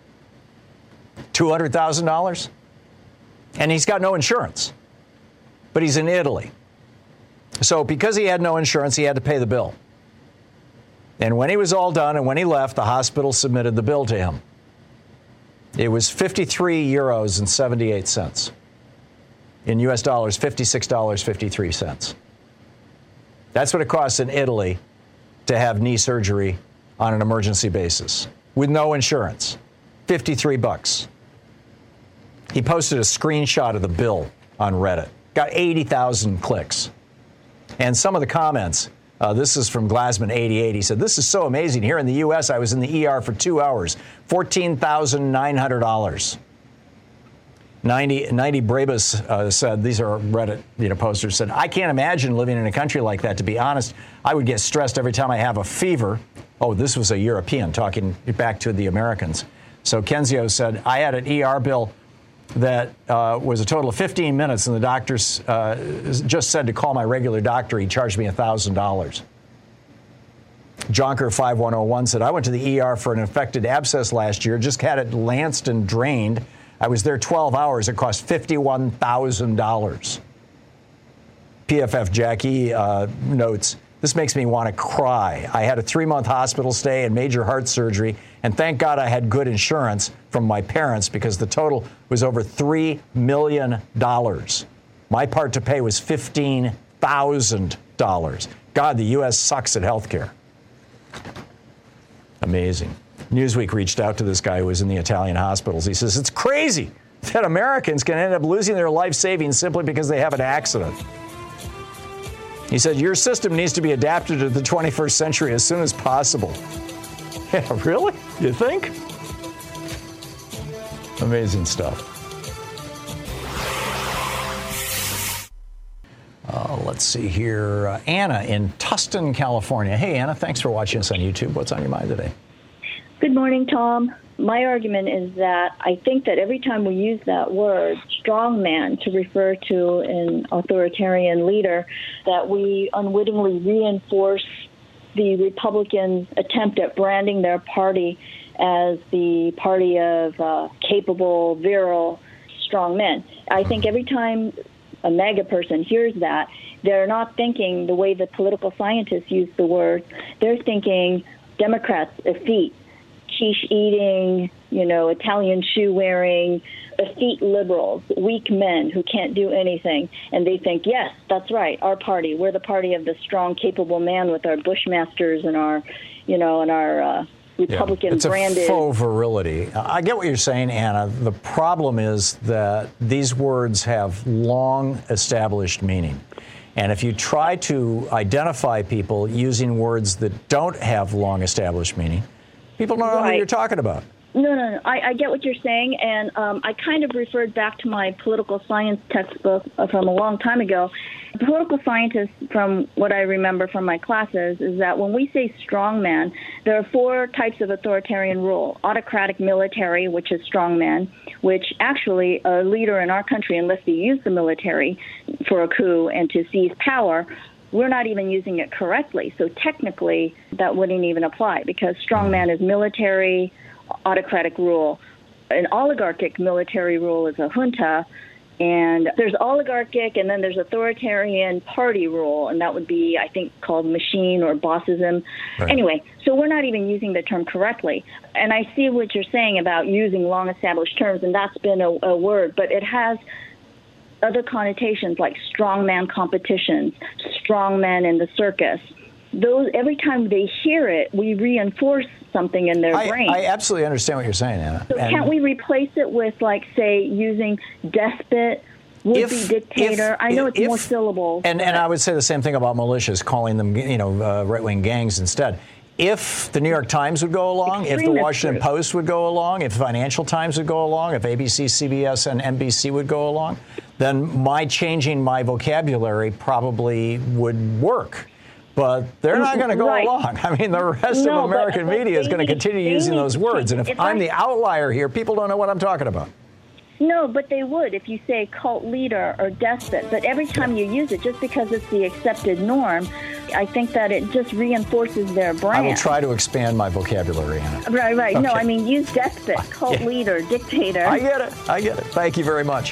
two hundred thousand dollars? And he's got no insurance. But he's in Italy. So because he had no insurance, he had to pay the bill. And when he was all done and when he left, the hospital submitted the bill to him. It was fifty-three euros and seventy-eight cents. In U S dollars, fifty-six dollars and fifty-three cents. That's what it costs in Italy to have knee surgery on an emergency basis with no insurance. fifty-three bucks. He posted a screenshot of the bill on Reddit. Got eighty thousand clicks. And some of the comments, uh, this is from Glassman eighty-eight. He said, this is so amazing. Here in the U S, I was in the E R for two hours, fourteen thousand nine hundred dollars. ninety, ninety Brabus uh, said, these are Reddit you know, posters, said, I can't imagine living in a country like that. To be honest, I would get stressed every time I have a fever. Oh, this was a European talking back to the Americans. So Kenzio said, I had an E R bill that uh, was a total of fifteen minutes, and the doctors uh, just said to call my regular doctor. He charged me one thousand dollars. Jonker five one oh one said, I went to the E R for an infected abscess last year, just had it lanced and drained. I was there twelve hours. It cost fifty-one thousand dollars. P F F Jackie uh, notes, this makes me want to cry. I had a three-month hospital stay and major heart surgery, and thank God I had good insurance from my parents because the total was over three million dollars. My part to pay was fifteen thousand dollars. God, the U S sucks at health care. Amazing. Newsweek reached out to this guy who was in the Italian hospitals. He says, it's crazy that Americans can end up losing their life savings simply because they have an accident. He said, your system needs to be adapted to the twenty-first century as soon as possible. Yeah, really? You think? Amazing stuff. Uh, let's see here. Uh, Anna in Tustin, California. Hey, Anna, thanks for watching us on YouTube. What's on your mind today? Good morning, Tom. My argument is that I think that every time we use that word, strongman, to refer to an authoritarian leader, that we unwittingly reinforce the Republicans' attempt at branding their party as the party of uh, capable, virile, strong men. I think every time a MAGA person hears that, they're not thinking the way the political scientists use the word. They're thinking Democrats, effete, quiche eating, you know, Italian shoe wearing, effete liberals, weak men who can't do anything. And they think, yes, that's right, our party. We're the party of the strong, capable man with our Bushmasters and our, you know, and our uh, Republican yeah, it's branded. It's a faux virility. I get what you're saying, Anna. The problem is that these words have long established meaning. And if you try to identify people using words that don't have long established meaning, people don't know right. what you're talking about. No, no, no. I, I get what you're saying, and um, I kind of referred back to my political science textbook from a long time ago. Political scientists, from what I remember from my classes, is that when we say strongman, there are four types of authoritarian rule. Autocratic military, which is strongman, which actually a leader in our country, unless they use the military for a coup and to seize power, we're not even using it correctly. So technically, that wouldn't even apply because strongman is military, autocratic rule. An oligarchic military rule is a junta, And there's oligarchic, and then there's authoritarian party rule, and that would be, I think, called machine or bossism. Right. Anyway, so we're not even using the term correctly. And I see what you're saying about using long-established terms, and that's been a, a word, but it has other connotations like strongman competitions, strongman in the circus. Those, every time they hear it, we reinforce something in their I, brain. I absolutely understand what you're saying, Anna. So and can't we replace it with, like, say, using despot, would-be dictator? If, I know it's if, more syllables. And, and I would say the same thing about militias, calling them, you know, uh, right-wing gangs instead. If the New York Times would go along, if the Washington Post would go along, if Financial Times would go along, if A B C, C B S, and N B C would go along, then my changing my vocabulary probably would work. But they're not going to go right. along. I mean, the rest no, of American but, media is going to continue using those words. And if, if I'm I, the outlier here, people don't know what I'm talking about. No, but they would if you say cult leader or despot. But every time you use it, just because it's the accepted norm, I think that it just reinforces their brand. I will try to expand my vocabulary, Anna. Right, right. Okay. No, I mean, use despot, cult yeah. leader, dictator. I get it. I get it. Thank you very much.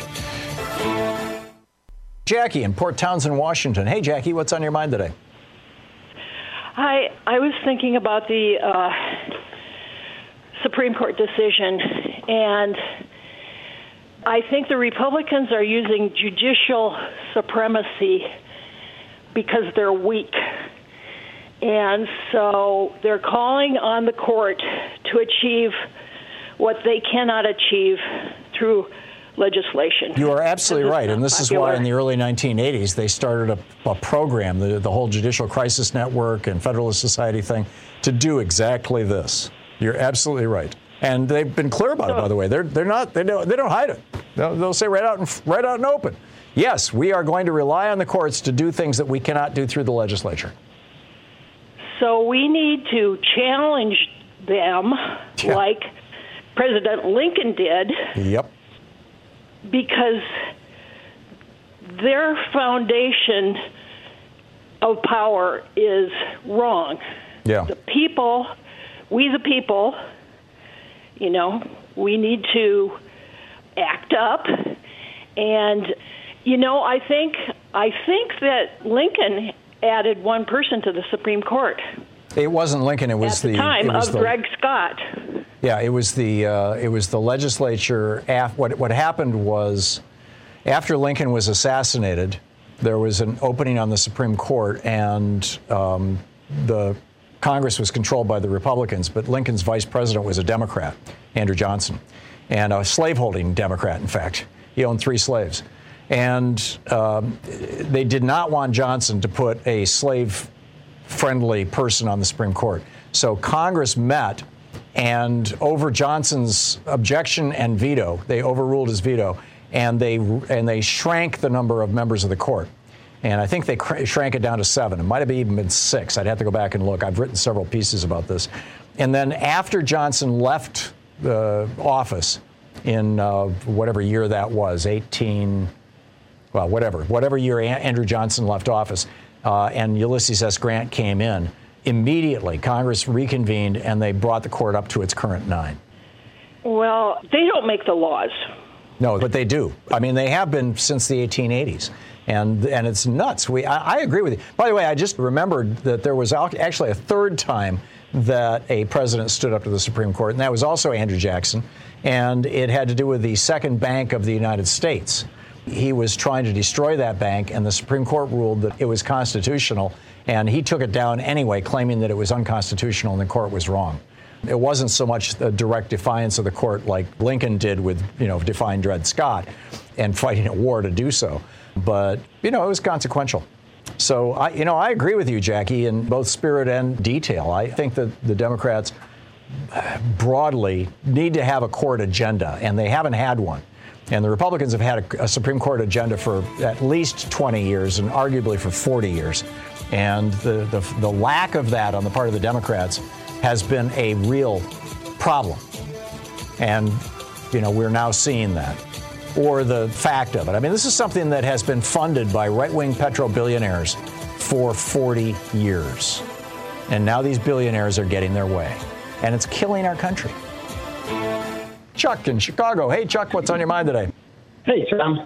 Jackie in Port Townsend, Washington. Hey, Jackie, what's on your mind today? Hi, I was thinking about the uh, Supreme Court decision, and I think the Republicans are using judicial supremacy because they're weak. And so they're calling on the court to achieve what they cannot achieve through legislation. You are absolutely right, and this popular. is why in the early nineteen eighties they started a, a program, the, the whole Judicial Crisis Network and Federalist Society thing, to do exactly this. You're absolutely right, and they've been clear about so, it. By the way, they're they're not they don't they don't hide it. They'll, they'll say right out and right out and open, yes, we are going to rely on the courts to do things that we cannot do through the legislature. So we need to challenge them, yeah. like President Lincoln did. Yep. Because their foundation of power is wrong. Yeah. The people, we the people, you know, we need to act up. And, you know, I think I think that Lincoln added one person to the Supreme Court. It wasn't Lincoln. It was At the, the time it was of the, Dred Scott. Yeah, it was the uh, it was the legislature. Af- what what happened was, after Lincoln was assassinated, there was an opening on the Supreme Court, and um, the Congress was controlled by the Republicans. But Lincoln's vice president was a Democrat, Andrew Johnson, and a slaveholding Democrat. In fact, he owned three slaves, and um, they did not want Johnson to put a slave-friendly person on the Supreme Court. So Congress met. And over Johnson's objection and veto, they overruled his veto, and they and they shrank the number of members of the court. And I think they cr- shrank it down to seven. It might have even been six. I'd have to go back and look. I've written several pieces about this. And then after Johnson left the office in uh, whatever year that was, eighteen, well, whatever, whatever year a- Andrew Johnson left office, uh, and Ulysses S. Grant came in, immediately, Congress reconvened, and they brought the court up to its current nine. Well, they don't make the laws. No, but they do. I mean, they have been since the eighteen eighties, and and it's nuts. We, I, I agree with you. By the way, I just remembered that there was actually a third time that a president stood up to the Supreme Court, and that was also Andrew Jackson, and it had to do with the Second Bank of the United States. He was trying to destroy that bank, and the Supreme Court ruled that it was constitutional. And he took it down anyway, claiming that it was unconstitutional and the court was wrong. It wasn't so much the direct defiance of the court like Lincoln did with, you know, defying Dred Scott and fighting a war to do so. But, you know, it was consequential. So, I, you know, I agree with you, Jackie, in both spirit and detail. I think that the Democrats broadly need to have a court agenda, and they haven't had one. And the Republicans have had a, a Supreme Court agenda for at least twenty years and arguably for forty years. And the, the, the lack of that on the part of the Democrats has been a real problem. And, you know, we're now seeing that. Or the fact of it. I mean, this is something that has been funded by right-wing petro-billionaires for forty years. And now these billionaires are getting their way. And it's killing our country. Chuck in Chicago. Hey, Chuck, what's on your mind today? Hey, Tom.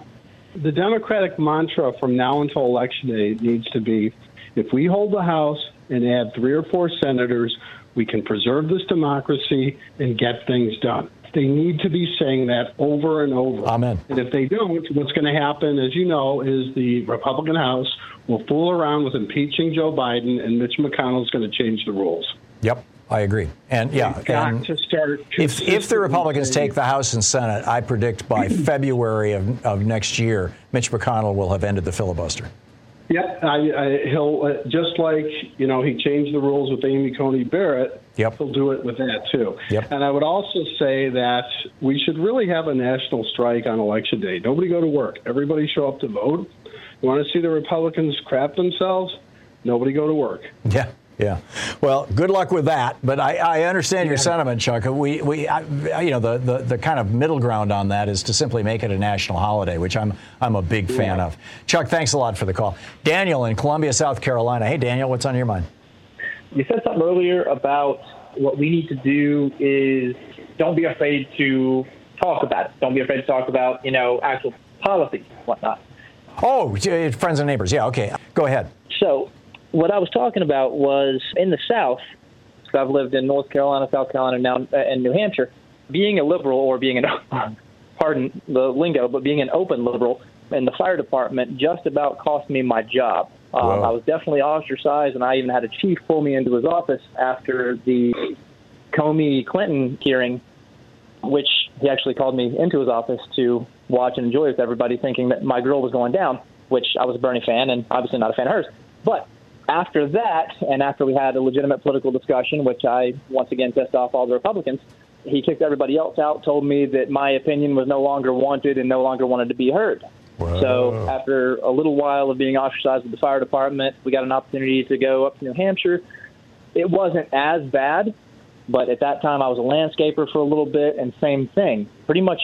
the Democratic mantra from now until Election Day needs to be, if we hold the House and add three or four senators, we can preserve this democracy and get things done. They need to be saying that over and over. Amen. And if they don't, what's going to happen, as you know, is the Republican House will fool around with impeaching Joe Biden, and Mitch McConnell is going to change the rules. Yep, I agree. And yeah, We've got and to start if if the Republicans take the House and Senate, I predict by February of, of next year, Mitch McConnell will have ended the filibuster. Yep, I, I, he'll uh, just like you know he changed the rules with Amy Coney Barrett. Yep. He'll do it with that too. Yep. And I would also say that we should really have a national strike on Election Day. Nobody go to work. Everybody show up to vote. You want to see the Republicans crap themselves? Nobody go to work. Yeah. Yeah. Well, good luck with that. But I, I understand your yeah. sentiment, Chuck. We, we, I, you know, the, the, the kind of middle ground on that is to simply make it a national holiday, which I'm I'm a big fan yeah. of. Chuck, thanks a lot for the call. Daniel in Columbia, South Carolina. Hey, Daniel, what's on your mind? You said something earlier about what we need to do is don't be afraid to talk about it. Don't be afraid to talk about, you know, actual policies and whatnot. Oh, friends and neighbors. Yeah. Okay. Go ahead. So what I was talking about was in the South, so I've lived in North Carolina, South Carolina, now and New Hampshire, being a liberal or being an, pardon the lingo, but being an open liberal in the fire department just about cost me my job. Um, I was definitely ostracized, and I even had a chief pull me into his office after the Comey-Clinton hearing, which he actually called me into his office to watch and enjoy with everybody, thinking that my girl was going down, which I was a Bernie fan and obviously not a fan of hers. But after that, and after we had a legitimate political discussion, which I once again pissed off all the Republicans, he kicked everybody else out, told me that my opinion was no longer wanted and no longer wanted to be heard. Whoa. So after a little while of being ostracized with the fire department, we got an opportunity to go up to New Hampshire. It wasn't as bad, but at that time I was a landscaper for a little bit, and same thing. Pretty much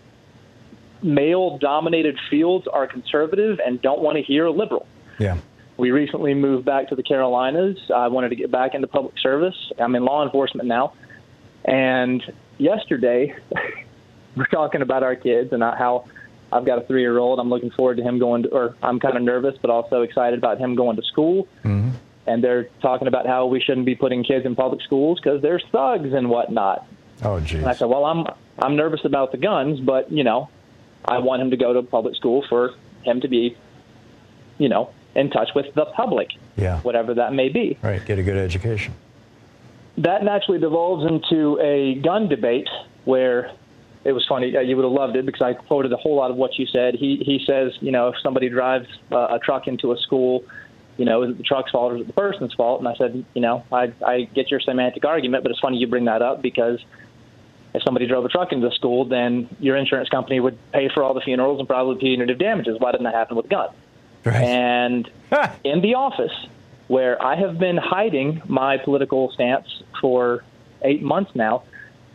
male-dominated fields are conservative and don't want to hear a liberal. Yeah. We recently moved back to the Carolinas. I wanted to get back into public service. I'm in law enforcement now. And yesterday, we're talking about our kids and how I've got a three-year-old. I'm looking forward to him going to, or I'm kind of nervous, but also excited about him going to school. Mm-hmm. And they're talking about how we shouldn't be putting kids in public schools because they're thugs and whatnot. Oh, geez. And I said, well, I'm I'm nervous about the guns, but, you know, I want him to go to public school for him to be, you know, in touch with the public, yeah, whatever that may be. Right, get a good education. That naturally devolves into a gun debate where it was funny. Uh, you would have loved it because I quoted a whole lot of what you said. He he says, you know, if somebody drives uh, a truck into a school, you know, is it the truck's fault or is it the person's fault? And I said, you know, I I get your semantic argument, but it's funny you bring that up because if somebody drove a truck into the school, then your insurance company would pay for all the funerals and probably punitive damages. Why didn't that happen with a gun? Right. And in the office, where I have been hiding my political stance for eight months now,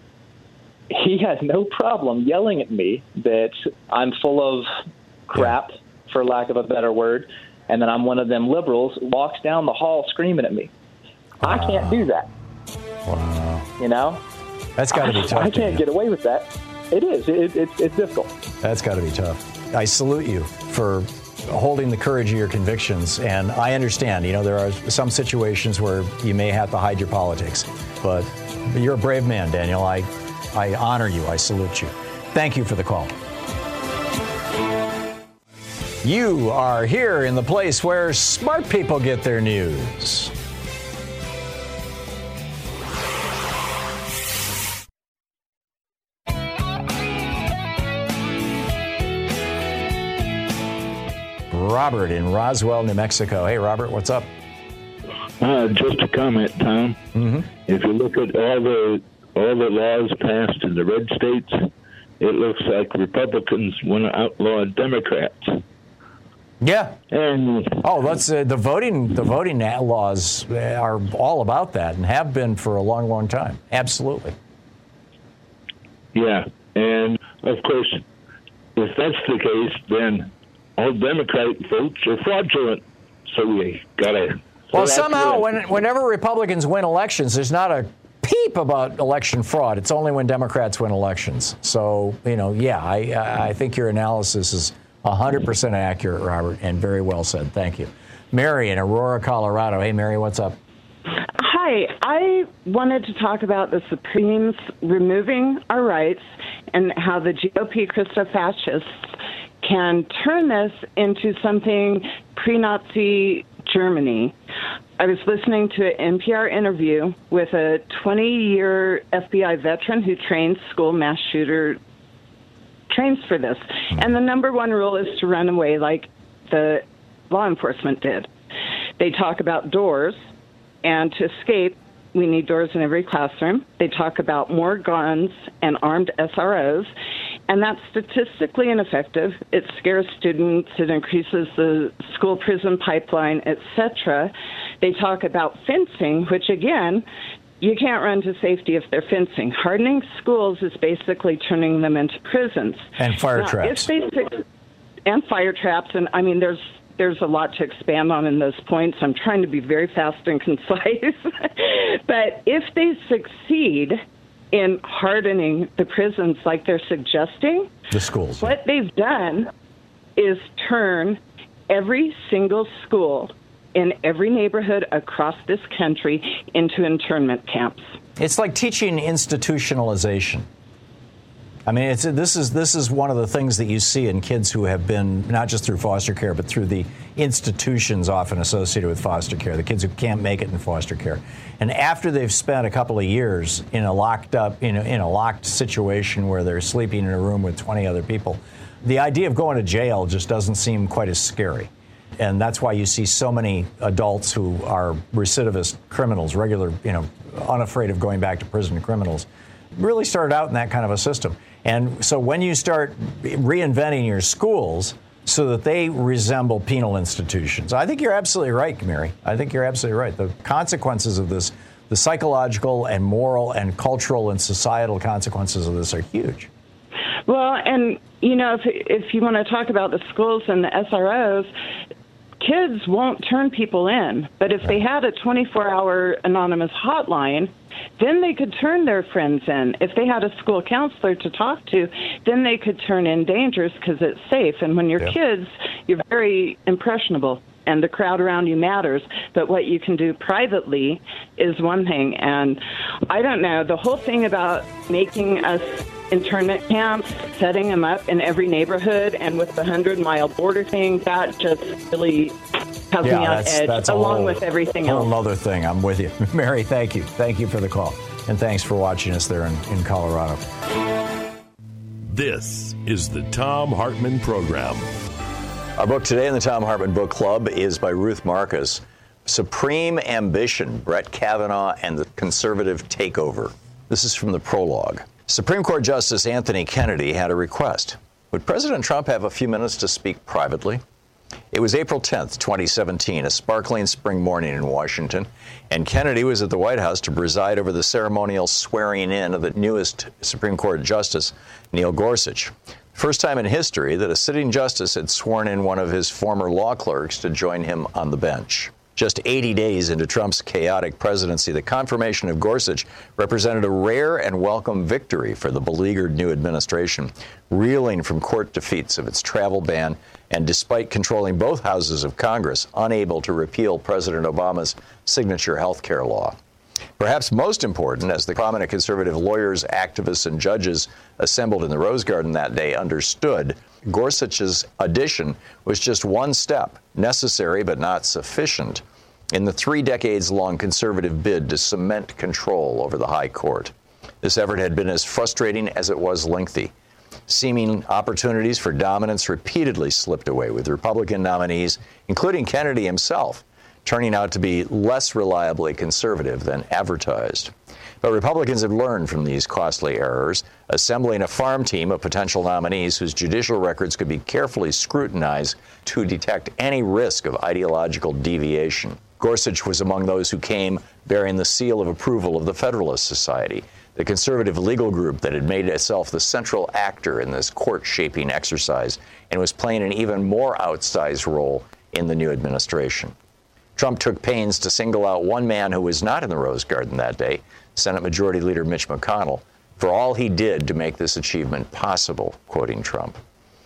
he has no problem yelling at me that I'm full of crap, yeah. for lack of a better word, and that I'm one of them liberals, walks down the hall screaming at me. Wow. I can't do that. Wow. You know? That's got to be tough. I can't get away with that. It is. It, it, it's difficult. That's got to be tough. I salute you for holding the courage of your convictions, and I understand, you know, there are some situations where you may have to hide your politics, but you're a brave man, Daniel. I, I honor you. I salute you. Thank you for the call. You are here in the place where smart people get their news. Robert in Roswell, New Mexico. Hey, Robert, what's up? Uh, just a comment, Tom. Mm-hmm. If you look at all the all the laws passed in the red states, it looks like Republicans want to outlaw Democrats. Yeah. And oh, that's uh, the voting. The voting laws are all about that and have been for a long, long time. Absolutely. Yeah, and of course, if that's the case, then all Democratic votes are fraudulent, so we gotta. Well, somehow, when, whenever Republicans win elections, there's not a peep about election fraud. It's only when Democrats win elections. So, you know, yeah, I I think your analysis is one hundred percent accurate, Robert, and very well said. Thank you. Mary in Aurora, Colorado. Hey, Mary, what's up? Hi. I wanted to talk about the Supremes removing our rights and how the G O P Christo-fascists can turn this into something pre-Nazi Germany. I was listening to an N P R interview with a twenty-year F B I veteran who trains school mass shooter, trains for this. And the number one rule is to run away like the law enforcement did. They talk about doors, and to escape, we need doors in every classroom. They talk about more guns and armed S R Os, and that's statistically ineffective. It scares students. It increases the school-prison pipeline, et cetera. They talk about fencing, which, again, you can't run to safety if they're fencing. Hardening schools is basically turning them into prisons. And fire now, traps. If they, and fire traps. And, I mean, there's There's a lot to expand on in those points. I'm trying to be very fast and concise. But if they succeed in hardening the prisons like they're suggesting, the schools, what they've done is turn every single school in every neighborhood across this country into internment camps. It's like teaching institutionalization. I mean, it's, this is this is one of the things that you see in kids who have been, not just through foster care, but through the institutions often associated with foster care, the kids who can't make it in foster care. And after they've spent a couple of years in a locked up, in a, in a locked situation where they're sleeping in a room with twenty other people, the idea of going to jail just doesn't seem quite as scary. And that's why you see so many adults who are recidivist criminals, regular, you know, unafraid of going back to prison criminals, really started out in that kind of a system. And so when you start reinventing your schools so that they resemble penal institutions, I think you're absolutely right, Mary. I think you're absolutely right. The consequences of this, the psychological and moral and cultural and societal consequences of this are huge. Well, and, you know, if, if you want to talk about the schools and the S R Os, kids won't turn people in. But if they had a twenty-four hour anonymous hotline, then they could turn their friends in. If they had a school counselor to talk to, then they could turn in dangers because it's safe. And when you're yeah. kids, you're very impressionable, and the crowd around you matters. But what you can do privately is one thing. And I don't know, the whole thing about making us internment camps, setting them up in every neighborhood, and with the hundred-mile border thing, that just really has yeah, me on that's, edge, that's along whole, with everything whole else. Another thing. I'm with you. Mary, thank you. Thank you for the call. And thanks for watching us there in, in Colorado. This is the Thom Hartmann Program. Our book today in the Thom Hartmann Book Club is by Ruth Marcus, Supreme Ambition, Brett Kavanaugh and the Conservative Takeover. This is from the prologue. Supreme Court Justice Anthony Kennedy had a request. Would President Trump have a few minutes to speak privately? It was April tenth, twenty seventeen, a sparkling spring morning in Washington, and Kennedy was at the White House to preside over the ceremonial swearing in of the newest Supreme Court Justice, Neil Gorsuch. First time in history that a sitting justice had sworn in one of his former law clerks to join him on the bench. Just eighty days into Trump's chaotic presidency, the confirmation of Gorsuch represented a rare and welcome victory for the beleaguered new administration, reeling from court defeats of its travel ban and, despite controlling both houses of Congress, unable to repeal President Obama's signature health care law. Perhaps most important, as the prominent conservative lawyers, activists, and judges assembled in the Rose Garden that day understood, Gorsuch's addition was just one step, necessary but not sufficient, in the three decades-long conservative bid to cement control over the high court. This effort had been as frustrating as it was lengthy. Seeming opportunities for dominance repeatedly slipped away, with Republican nominees, including Kennedy himself, turning out to be less reliably conservative than advertised. But Republicans have learned from these costly errors, assembling a farm team of potential nominees whose judicial records could be carefully scrutinized to detect any risk of ideological deviation. Gorsuch was among those who came bearing the seal of approval of the Federalist Society, the conservative legal group that had made itself the central actor in this court-shaping exercise and was playing an even more outsized role in the new administration. Trump took pains to single out one man who was not in the Rose Garden that day, Senate Majority Leader Mitch McConnell, for all he did to make this achievement possible, quoting Trump.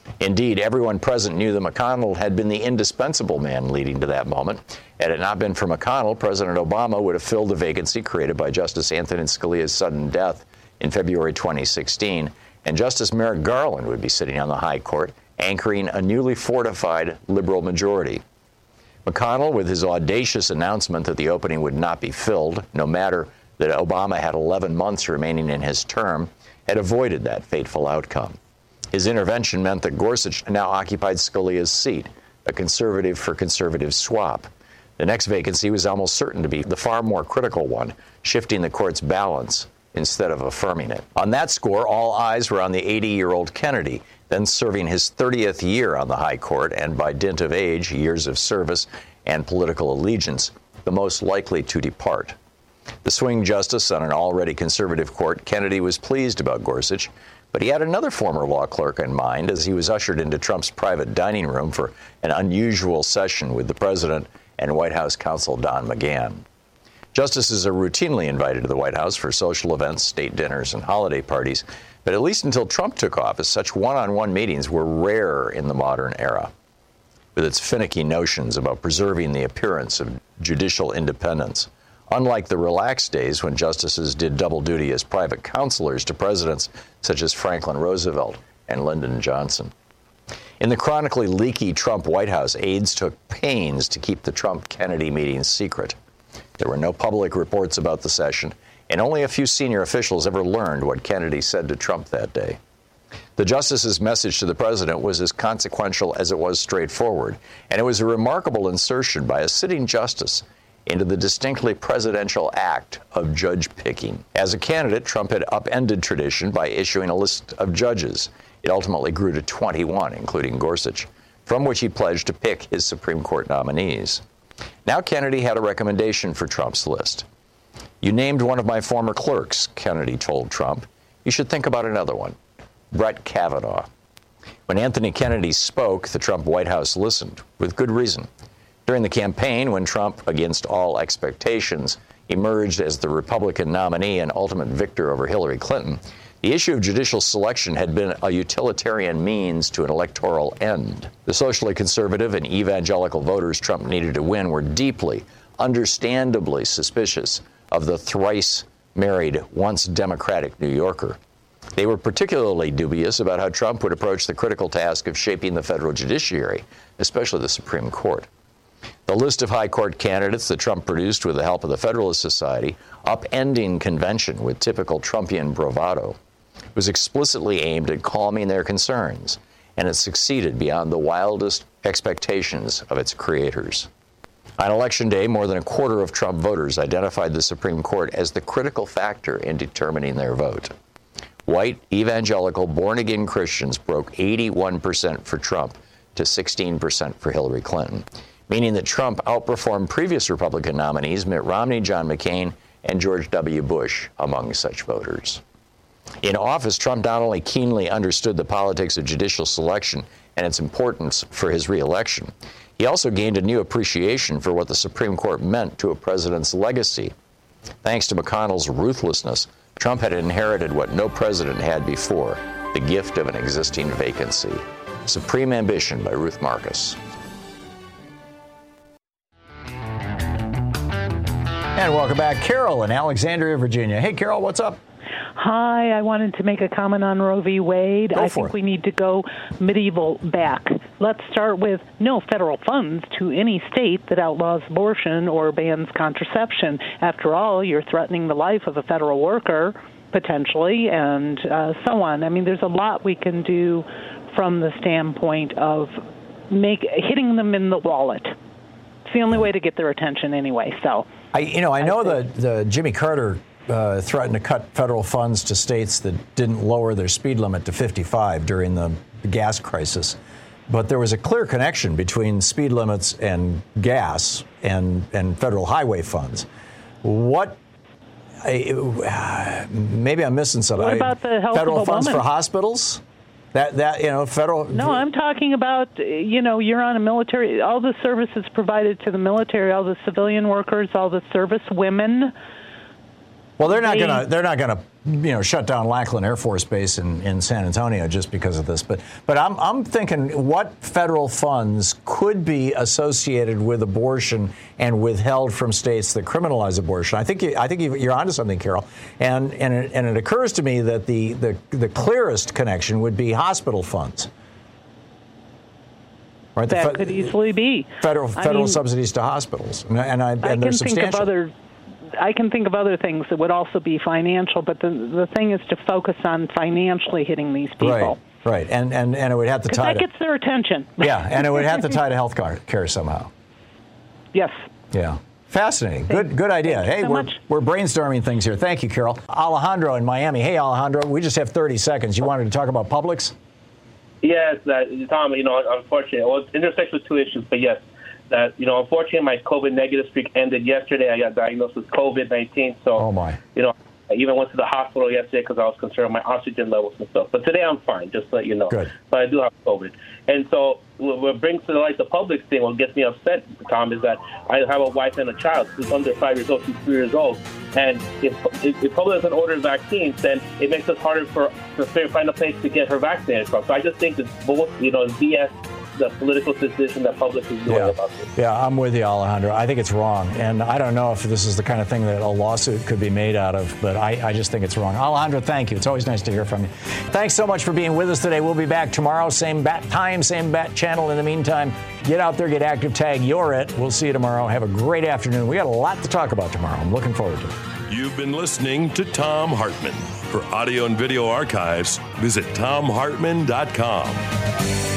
Indeed, everyone present knew that McConnell had been the indispensable man leading to that moment. Had it not been for McConnell, President Obama would have filled the vacancy created by Justice Antonin Scalia's sudden death in February twenty sixteen, and Justice Merrick Garland would be sitting on the High Court, anchoring a newly fortified liberal majority. McConnell, with his audacious announcement that the opening would not be filled, no matter that Obama had eleven months remaining in his term, had avoided that fateful outcome. His intervention meant that Gorsuch now occupied Scalia's seat, a conservative for conservative swap. The next vacancy was almost certain to be the far more critical one, shifting the court's balance instead of affirming it. On that score, all eyes were on the eighty-year-old Kennedy, then serving his thirtieth year on the High Court, and by dint of age, years of service, and political allegiance, the most likely to depart. The swing justice on an already conservative court, Kennedy was pleased about Gorsuch, but he had another former law clerk in mind as he was ushered into Trump's private dining room for an unusual session with the president and White House counsel Don McGahn. Justices are routinely invited to the White House for social events, state dinners, and holiday parties, but at least until Trump took office, such one-on-one meetings were rare in the modern era. With its finicky notions about preserving the appearance of judicial independence, unlike the relaxed days when justices did double duty as private counselors to presidents such as Franklin Roosevelt and Lyndon Johnson. In the chronically leaky Trump White House, aides took pains to keep the Trump-Kennedy meetings secret. There were no public reports about the session, and only a few senior officials ever learned what Kennedy said to Trump that day. The justice's message to the president was as consequential as it was straightforward, and it was a remarkable insertion by a sitting justice into the distinctly presidential act of judge picking. As a candidate, Trump had upended tradition by issuing a list of judges. It ultimately grew to twenty-one, including Gorsuch, from which he pledged to pick his Supreme Court nominees. Now Kennedy had a recommendation for Trump's list. "You named one of my former clerks," Kennedy told Trump. "You should think about another one, Brett Kavanaugh." When Anthony Kennedy spoke, the Trump White House listened, with good reason. During the campaign, when Trump, against all expectations, emerged as the Republican nominee and ultimate victor over Hillary Clinton, the issue of judicial selection had been a utilitarian means to an electoral end. The socially conservative and evangelical voters Trump needed to win were deeply, understandably suspicious of the thrice-married, once Democratic New Yorker. They were particularly dubious about how Trump would approach the critical task of shaping the federal judiciary, especially the Supreme Court. The list of high court candidates that Trump produced with the help of the Federalist Society, upending convention with typical Trumpian bravado, was explicitly aimed at calming their concerns, and it succeeded beyond the wildest expectations of its creators. On Election Day, more than a quarter of Trump voters identified the Supreme Court as the critical factor in determining their vote. White, evangelical, born-again Christians broke eighty-one percent for Trump to sixteen percent for Hillary Clinton, meaning that Trump outperformed previous Republican nominees Mitt Romney, John McCain, and George W. Bush among such voters. In office, Trump not only keenly understood the politics of judicial selection and its importance for his reelection, he also gained a new appreciation for what the Supreme Court meant to a president's legacy. Thanks to McConnell's ruthlessness, Trump had inherited what no president had before, the gift of an existing vacancy. Supreme Ambition by Ruth Marcus. And welcome back, Carol in Alexandria, Virginia. Hey, Carol, what's up? Hi, I wanted to make a comment on Roe v. Wade. Go I for think it. we need to go medieval back. Let's start with no federal funds to any state that outlaws abortion or bans contraception. After all, you're threatening the life of a federal worker, potentially, and uh, so on. I mean, there's a lot we can do from the standpoint of make hitting them in the wallet. It's the only way to get their attention anyway, so... I, you know, I know that the Jimmy Carter uh, threatened to cut federal funds to states that didn't lower their speed limit to fifty-five during the gas crisis. But there was a clear connection between speed limits and gas and, and federal highway funds. What, I, maybe I'm missing something. What about the health federal of a funds woman? for hospitals? That, that you know, federal... No, I'm talking about, you know, you're on a military, all the services provided to the military, all the civilian workers, all the service women. Well, they're not they, going to they're not going to you know shut down Lackland Air Force Base in, in San Antonio just because of this. But but I'm I'm thinking what federal funds could be associated with abortion and withheld from states that criminalize abortion. I think you, I think you're onto something, Carol. And and it, and it occurs to me that the, the the clearest connection would be hospital funds. Right, that fe- could easily be federal federal I mean, subsidies to hospitals, and, and I and I they're can substantial. think of other. I can think of other things that would also be financial, but the the thing is to focus on financially hitting these people. Right, right, and and, and it would have to tie that to, gets their attention. Yeah, and it would have to tie to health care somehow. Yes. Yeah. Fascinating. Good good idea. Hey, so we're much. we're brainstorming things here. Thank you, Carol. Alejandro in Miami. Hey, Alejandro, we just have thirty seconds. You wanted to talk about Publix? Yes, that, Tom, you know, unfortunately, well, it intersects with two issues, but yes, that, you know, unfortunately, my COVID negative streak ended yesterday. I got diagnosed with COVID nineteen, so, oh my. you know, I even went to the hospital yesterday because I was concerned with my oxygen levels and stuff. But today I'm fine, just to let you know. Good. But I do have COVID. And so what brings to light the Publix thing, what gets me upset, Tom, is that I have a wife and a child who's under five years old, she's three years old. And if, if, if Publix doesn't order vaccines, then it makes it harder for to find a place to get her vaccinated from. So I just think it's both, you know, B S, the political decision that Publix is doing yeah. about this. Yeah, I'm with you, Alejandro. I think it's wrong. And I don't know if this is the kind of thing that a lawsuit could be made out of, but I, I just think it's wrong. Alejandro, thank you. It's always nice to hear from you. Thanks so much for being with us today. We'll be back tomorrow, same bat time, same bat channel. In the meantime, get out there, get active, tag You're It. We'll see you tomorrow. Have a great afternoon. We got a lot to talk about tomorrow. I'm looking forward to it. You've been listening to Thom Hartmann. For audio and video archives, visit thom hartmann dot com.